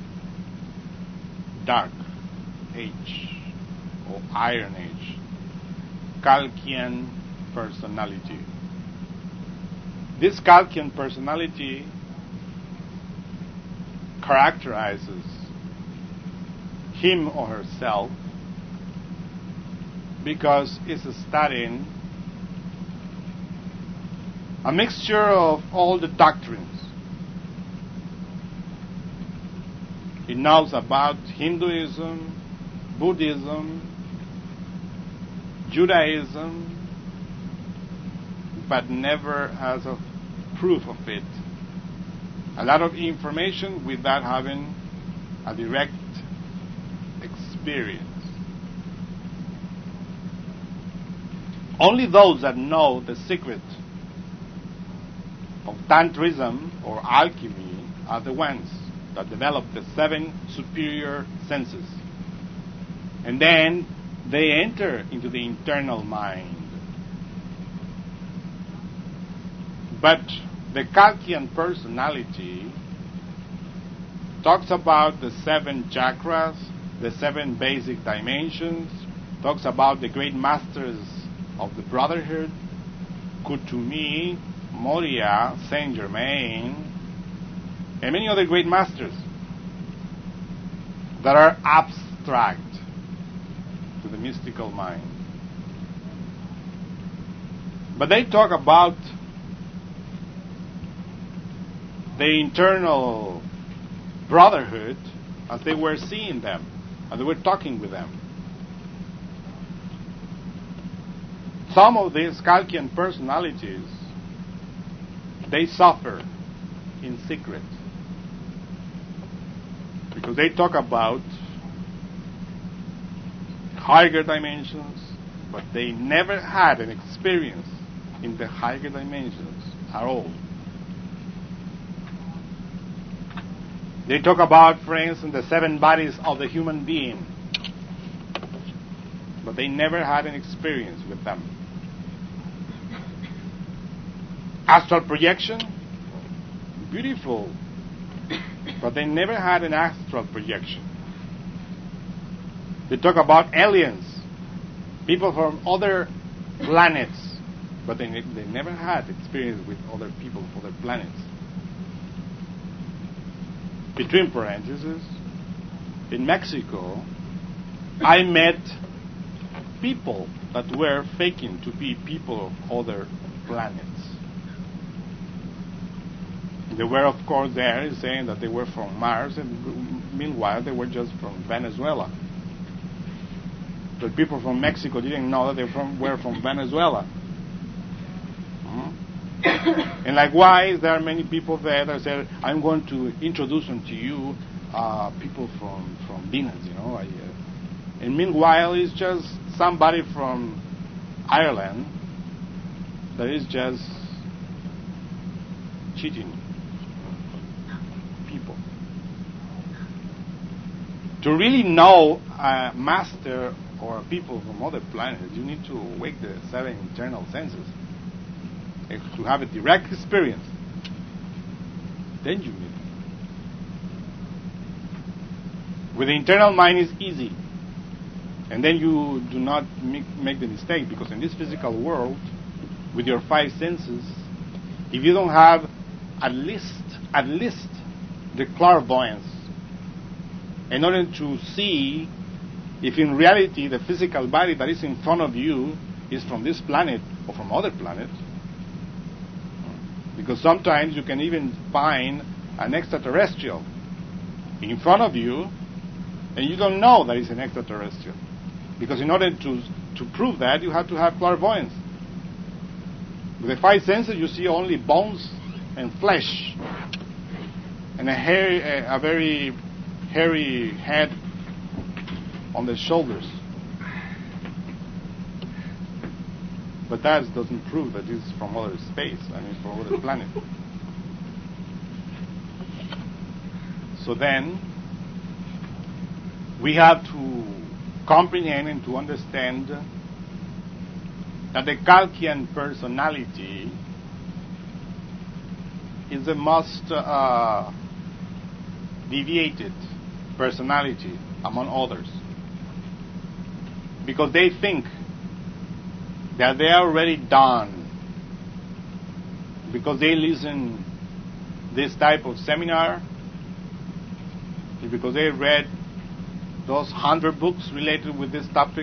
dark age, or iron age. Kalkian personality. This Kalkian personality characterizes him or herself because it's studying a mixture of all the doctrines. It knows about Hinduism, Buddhism, Judaism, but never has a proof of it. A lot of information without having a direct experience. Only those that know the secret of Tantrism or alchemy are the ones that develop the 7 superior senses. And then they enter into the internal mind. But the Kalkian personality talks about the 7 chakras, the 7 basic dimensions, talks about the great masters of the Brotherhood, Kutumi, Moria, Saint Germain, and many other great masters that are abstract to the mystical mind. But they talk about the internal brotherhood as they were seeing them, as they were talking with them. Some of these Kalkian personalities, they suffer in secret because they talk about higher dimensions, but they never had an experience in the higher dimensions at all. They talk about, for instance, the 7 bodies of the human being, but they never had an experience with them. Astral projection, beautiful, but they never had an astral projection. They talk about aliens, people from other planets, but they never had experience with other people from other planets. Between parentheses, in Mexico, I met people that were faking to be people of other planets. They were, of course, there saying that they were from Mars, and meanwhile they were just from Venezuela. But people from Mexico didn't know that they were from Venezuela. And likewise, there are many people there that said, I'm going to introduce them to you, people from Venus, you know. And meanwhile, it's just somebody from Ireland that is just cheating people. To really know a master or people from other planets, you need to awake the 7 internal senses. To have a direct experience, then you need it. With the internal mind, it's easy. And then you do not make the mistake, because in this physical world, with your 5 senses, if you don't have at least the clairvoyance, in order to see if in reality the physical body that is in front of you is from this planet or from other planets, because sometimes you can even find an extraterrestrial in front of you, and you don't know that it's an extraterrestrial. Because in order to prove that, you have to have clairvoyance. With the 5 senses, you see only bones and flesh, and a very hairy head on the shoulders. But that doesn't prove that it's from other space, from other planet. So then, we have to comprehend and to understand that the Kalkian personality is the most deviated personality among others. Because they think that they are already done, because they listen this type of seminar, because they read those 100 books related with this topic,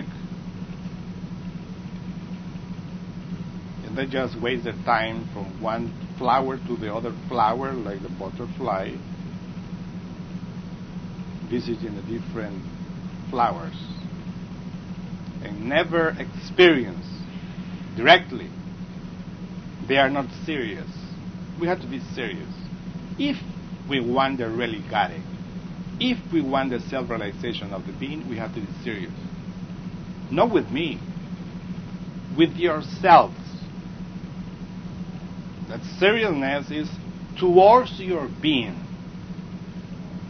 and they just waste their time from one flower to the other flower, like the butterfly, visiting the different flowers, and never experience directly. They are not serious. We have to be serious. If we want the really got it, if we want the self-realization of the being, we have to be serious. Not with me, with yourselves. That seriousness is towards your being.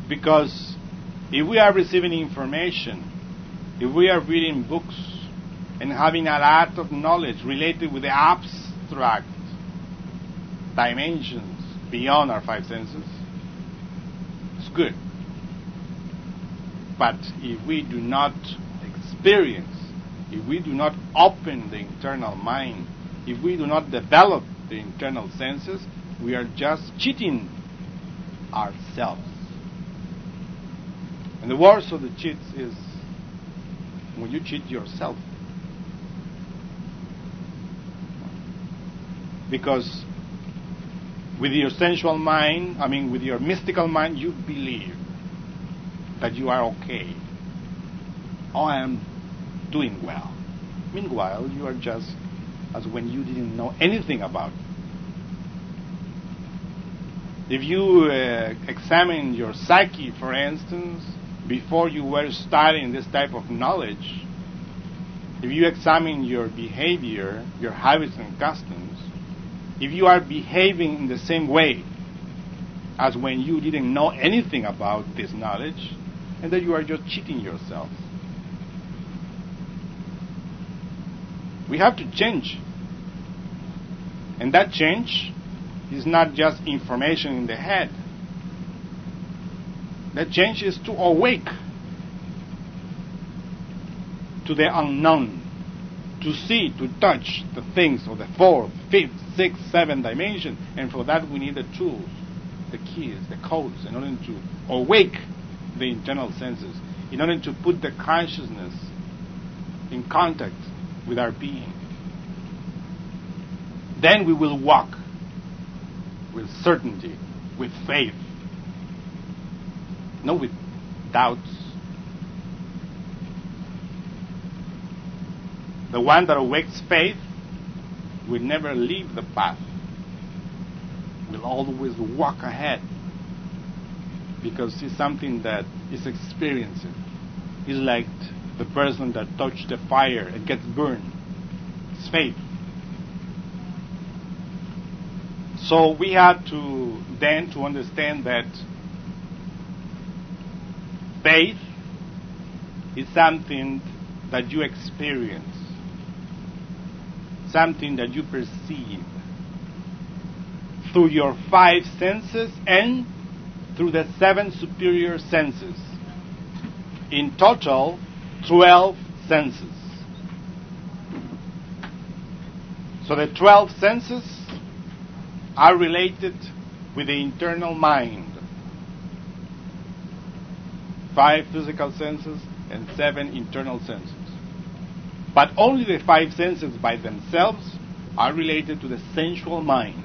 Because if we are receiving information, if we are reading books and having a lot of knowledge related with the abstract dimensions beyond our five senses, it's good. But if we do not experience, if we do not open the internal mind, if we do not develop the internal senses, we are just cheating ourselves. And the worst of the cheats is when you cheat yourself. Because with your sensual mind, with your mystical mind, you believe that you are okay. Oh, I am doing well. Meanwhile, you are just as when you didn't know anything about it. If you examine your psyche, for instance, before you were studying this type of knowledge, if you examine your behavior, your habits and customs, if you are behaving in the same way as when you didn't know anything about this knowledge, and that you are just cheating yourself. We have to change. And that change is not just information in the head. That change is to awake to the unknown, to see, to touch the things of the fourth, fifth, sixth, seventh dimension. And for that we need the tools, the keys, the codes, in order to awake the internal senses, in order to put the consciousness in contact with our being. Then we will walk with certainty, with faith, not with doubts. The one that awakes faith will never leave the path, will always walk ahead, because it's something that is experiencing. It's like the person that touched the fire and gets burned. It's faith. So we have to then to understand that faith is something that you experience, something that you perceive through your five senses and through the seven superior senses. In total, 12 senses. So the 12 senses are related with the internal mind. 5 physical senses and 7 internal senses. But only the 5 senses by themselves are related to the sensual mind.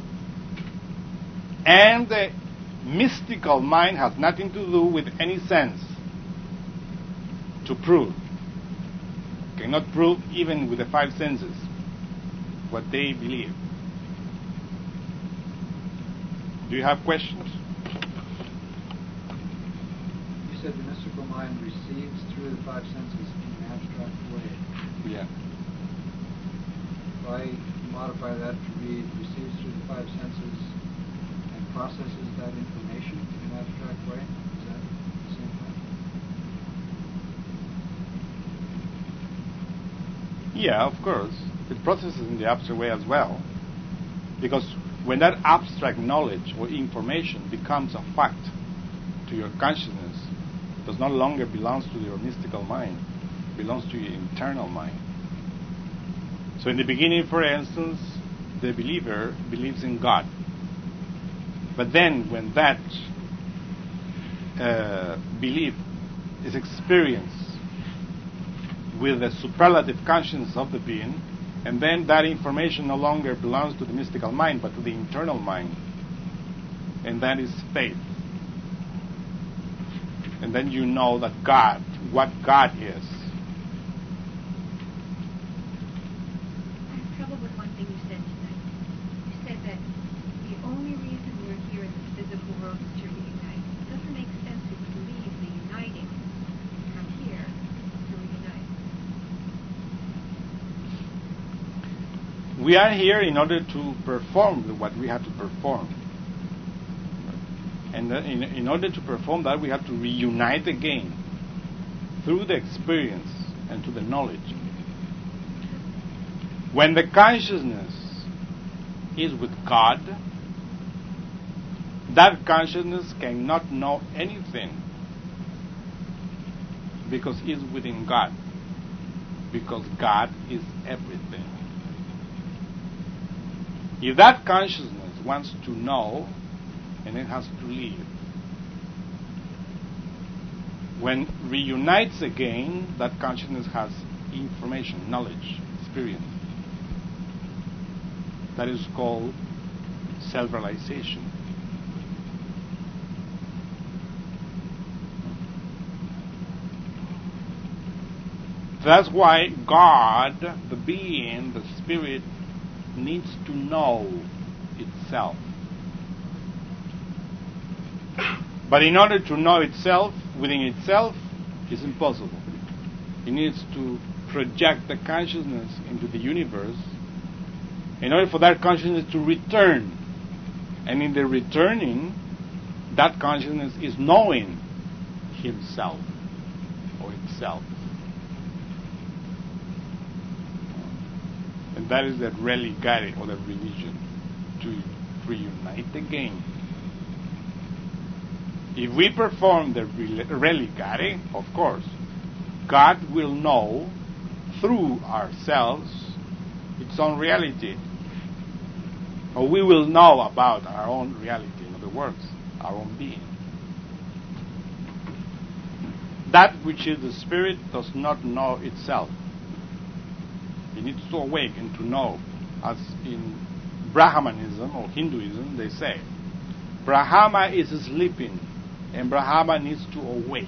And the mystical mind has nothing to do with any sense to prove. Cannot prove even with the 5 senses what they believe. Do you have questions? You said the mystical mind receives through the 5 senses in an abstract way. Yeah. If I modify that to read receives through the 5 senses and processes that information in an abstract way, is that the same thing? Yeah, of course. It processes in the abstract way as well. Because when that abstract knowledge or information becomes a fact to your consciousness, it does no longer belong to your mystical mind. It belongs to your internal mind. So in the beginning, for instance, the believer believes in God. But then when that belief is experienced with the superlative consciousness of the being, and then that information no longer belongs to the mystical mind, but to the internal mind. And that is faith. And then you know that God, what God is. I have trouble with one thing you said tonight. You said that the only reason we're here in the physical world is to reunite. It doesn't make sense if you leave the uniting from here to reunite. We are here in order to perform what we have to perform. And in order to perform that, we have to reunite again through the experience and to the knowledge. When the consciousness is with God, that consciousness cannot know anything because it's within God. Because God is everything. If that consciousness wants to know, and it has to leave. When reunites again, that consciousness has information, knowledge, experience. That is called self-realization. That's why God, the being, the spirit, needs to know itself. But in order to know itself, within itself, it's impossible. It needs to project the consciousness into the universe in order for that consciousness to return. And in the returning, that consciousness is knowing himself or itself. And that is the religare, or the religion, to reunite again. If we perform the religare, of course, God will know through ourselves its own reality. Or we will know about our own reality, in other words, our own being. That which is the spirit does not know itself. It needs to awaken to know. As in Brahmanism or Hinduism, they say, Brahma is sleeping and Brahma needs to awake.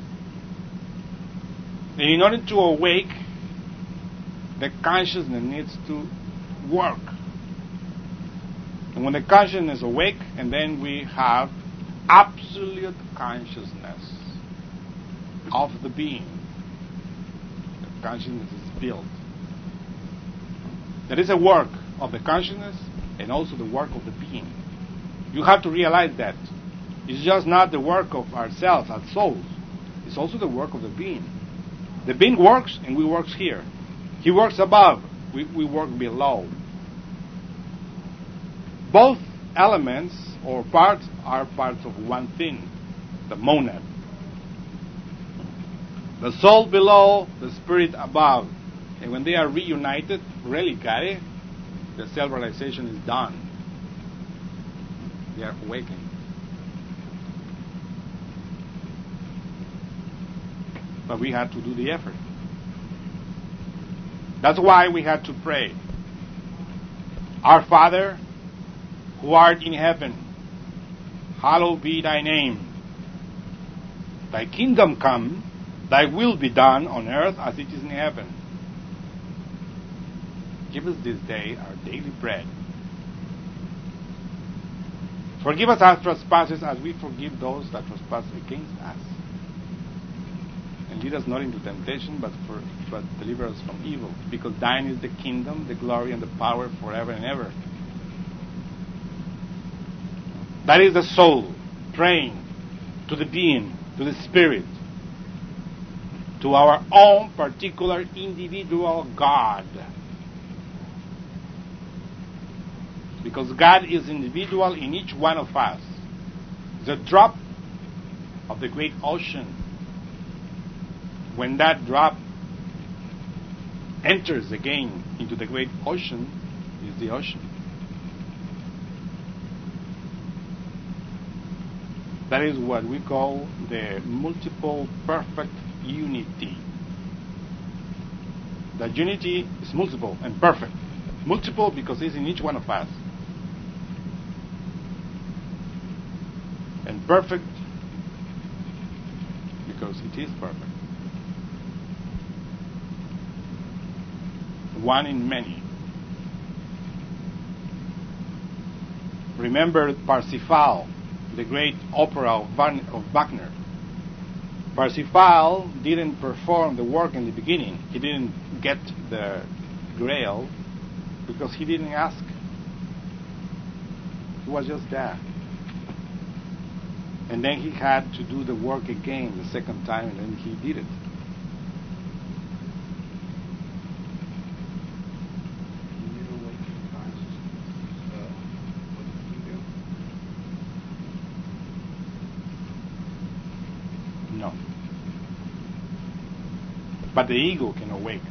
And in order to awake, the consciousness needs to work. And when the consciousness is awake, and then we have absolute consciousness of the being. The consciousness is built. There is a work of the consciousness and also the work of the being. You have to realize that. It's just not the work of ourselves as souls. It's also the work of the being. The being works and we work here. He works above. We work below. Both elements or parts are parts of one thing, the monad. The soul below, the spirit above. And when they are reunited, religare, the self-realization is done. They are awakened. But we had to do the effort. That's why we had to pray. Our Father, who art in heaven, hallowed be thy name. Thy kingdom come, thy will be done on earth as it is in heaven. Give us this day our daily bread. Forgive us our trespasses as we forgive those that trespass against us. And lead us not into temptation, but deliver us from evil. Because thine is the kingdom, the glory, and the power forever and ever. That is the soul praying to the being, to the spirit, to our own particular individual God. Because God is individual in each one of us. The drop of the great ocean, when that drop enters again into the great ocean, is the ocean. That is what we call the multiple perfect unity. That unity is multiple and perfect. Multiple because it's in each one of us. And perfect because it is perfect. One in many. Remember Parsifal, the great opera of Wagner. Parsifal didn't perform the work in the beginning. He didn't get the Grail because he didn't ask. He was just there. And then he had to do the work again the second time, and then he did it. When you awaken consciousness, what do you do? No. But the ego can awake.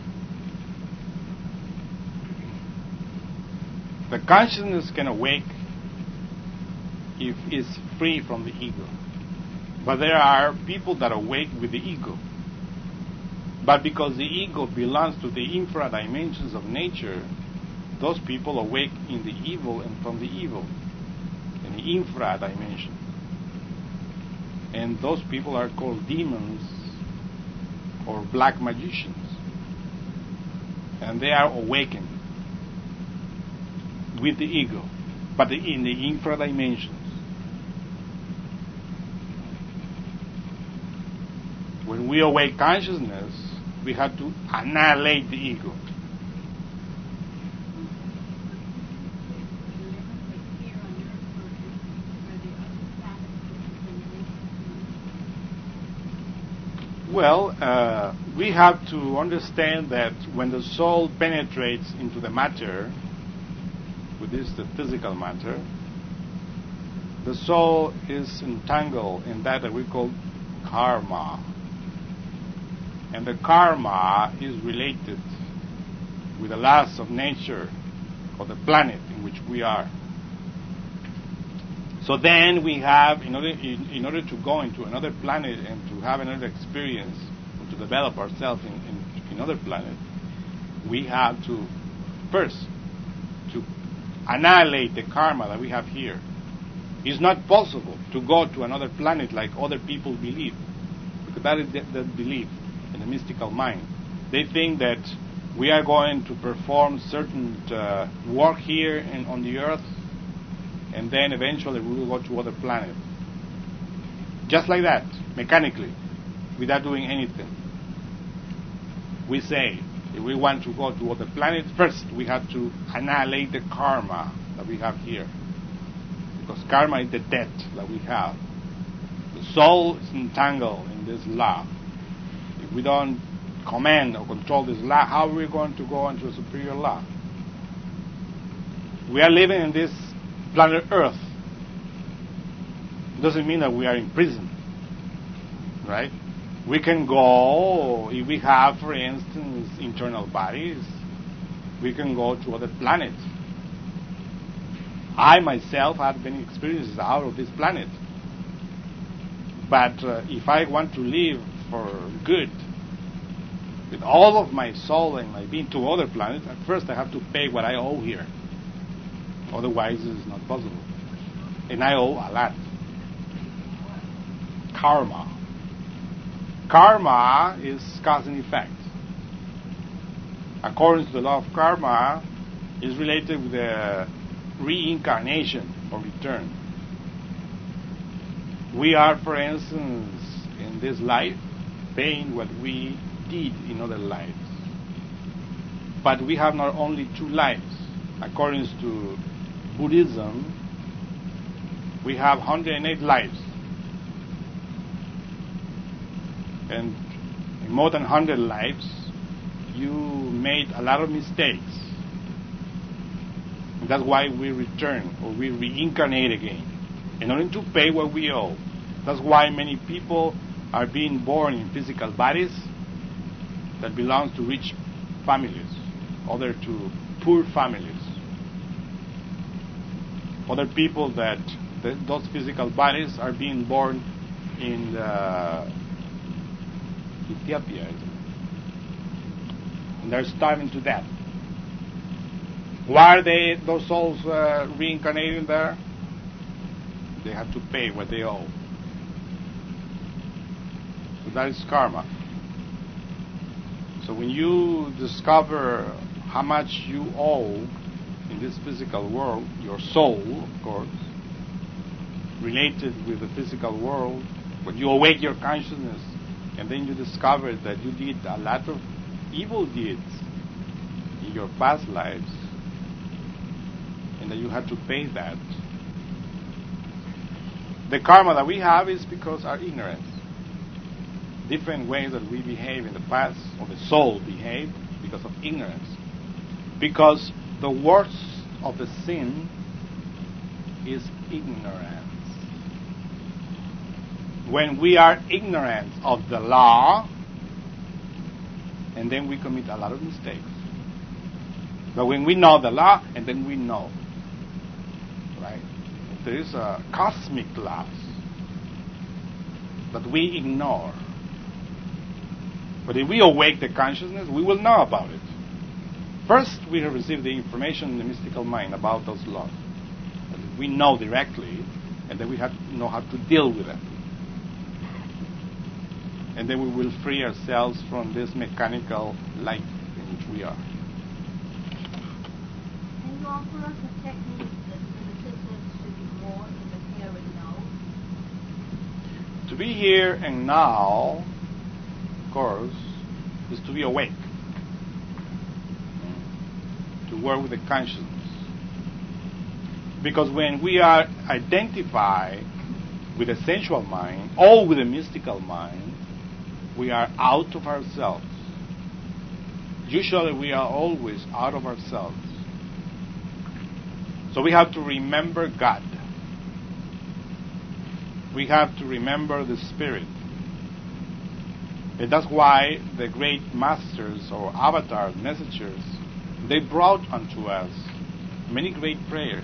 The consciousness can awake if it's free from the ego. But there are people that awake with the ego. But because the ego belongs to the infra dimensions of nature, those people awake in the evil and from the evil, in the infra dimension. And those people are called demons or black magicians. And they are awakened with the ego, but in the infra dimensions. When we awake consciousness, we have to annihilate the ego. Well, we have to understand that when the soul penetrates into the matter, which is the physical matter, the soul is entangled in that we call karma. And the karma is related with the laws of nature or the planet in which we are. So then we have, in order to go into another planet and to have another experience, or to develop ourselves in another planet, we have to first to annihilate the karma that we have here. It's not possible to go to another planet like other people believe, because that is the belief in the mystical mind. They think that we are going to perform certain work here on the earth, and then eventually we will go to other planet. Just like that, mechanically, without doing anything. We say, if we want to go to other planets, first we have to annihilate the karma that we have here. Because karma is the debt that we have. The soul is entangled in this law. If we don't command or control this law, how are we going to go into a superior law? We are living in this planet Earth. It doesn't mean that we are in prison, right? We can go, if we have, for instance, internal bodies, we can go to other planets. I myself have many experiences out of this planet. But if I want to live for good, with all of my soul and my being to other planets, at first I have to pay what I owe here. Otherwise, it's not possible. And I owe a lot. Karma. Karma is cause and effect. According to the law of karma, is related with the reincarnation or return. We are, for instance, in this life, paying what we did in other lives. But we have not only two lives. According to Buddhism, we have 108 lives. And in more than 100 lives, you made a lot of mistakes. And that's why we return, or we reincarnate again, in order to pay what we owe. That's why many people are being born in physical bodies that belong to rich families, other to poor families. Other people that those physical bodies are being born in Ethiopia, and they're starving to death. Why are those souls reincarnating there? They have to pay what they owe. So that is karma. So when you discover how much you owe in this physical world, your soul, of course, related with the physical world, when you awake your consciousness, and then you discover that you did a lot of evil deeds in your past lives, and that you had to pay that, The karma that we have is because our ignorance. Different ways that we behave in the past, or the soul behaved because of ignorance. Because the worst of the sin is ignorance. When we are ignorant of the law, and then we commit a lot of mistakes. But when we know the law, and then we know, right? There is a cosmic laws that we ignore. But if we awake the consciousness, we will know about it. First, we have received the information in the mystical mind about those laws. We know directly, and then we have to know how to deal with them. And then we will free ourselves from this mechanical life in which we are. Can you offer us a technique that the citizens should be more in the here and now? To be here and now, of course, is to be awake. To work with the consciousness. Because when we are identified with the sensual mind or with the mystical mind, we are out of ourselves. Usually we are always out of ourselves. So we have to remember God. We have to remember the Spirit. And that's why the great masters or avatars, messengers, they brought unto us many great prayers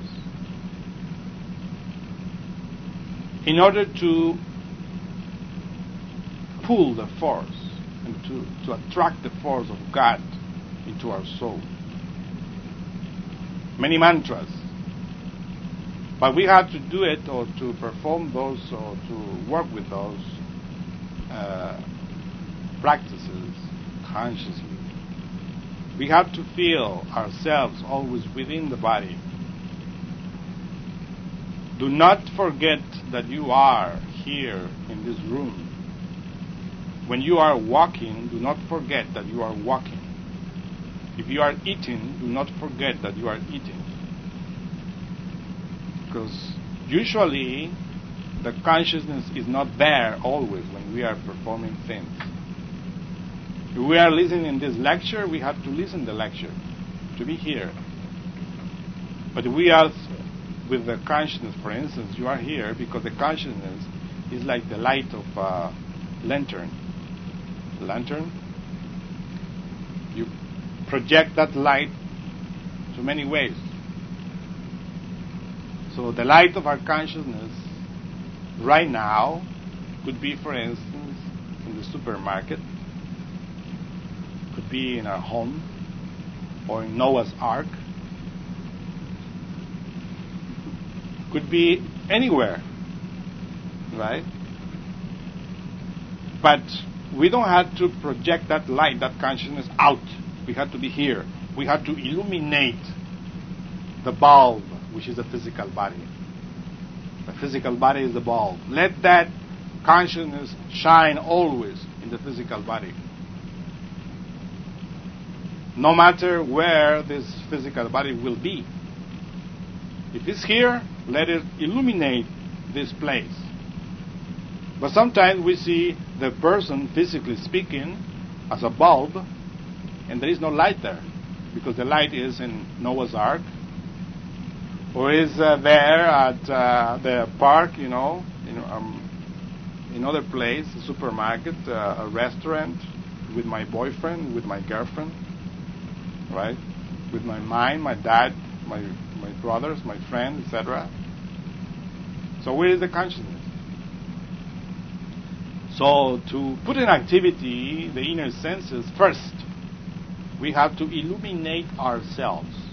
in order to pull the force and to attract the force of God into our soul. Many mantras. But we have to do it or to perform those or to work with those practices consciously. We have to feel ourselves always within the body. Do not forget that you are here in this room. When you are walking, do not forget that you are walking. If you are eating, do not forget that you are eating. Because usually the consciousness is not there always when we are performing things. If we are listening in this lecture, we have to listen to the lecture, to be here. But if we are with the consciousness, for instance, you are here because the consciousness is like the light of a lantern. Lantern, you project that light to many ways. So the light of our consciousness right now could be, for instance, in the supermarket, could be in our home, or in Noah's Ark, could be anywhere, right? But we don't have to project that light, that consciousness out. We have to be here. We have to illuminate the bulb, which is the physical body. The physical body is the bulb. Let that consciousness shine always in the physical body. No matter where this physical body will be. If it's here, let it illuminate this place. But sometimes we see the person, physically speaking, as a bulb, and there is no light there, because the light is in Noah's Ark, or is there at the park, in other place, a supermarket, a restaurant, with my boyfriend, with my girlfriend, right? With my mind, my dad, my brothers, my friends, etc. So where is the consciousness? So to put in activity the inner senses, first, we have to illuminate ourselves.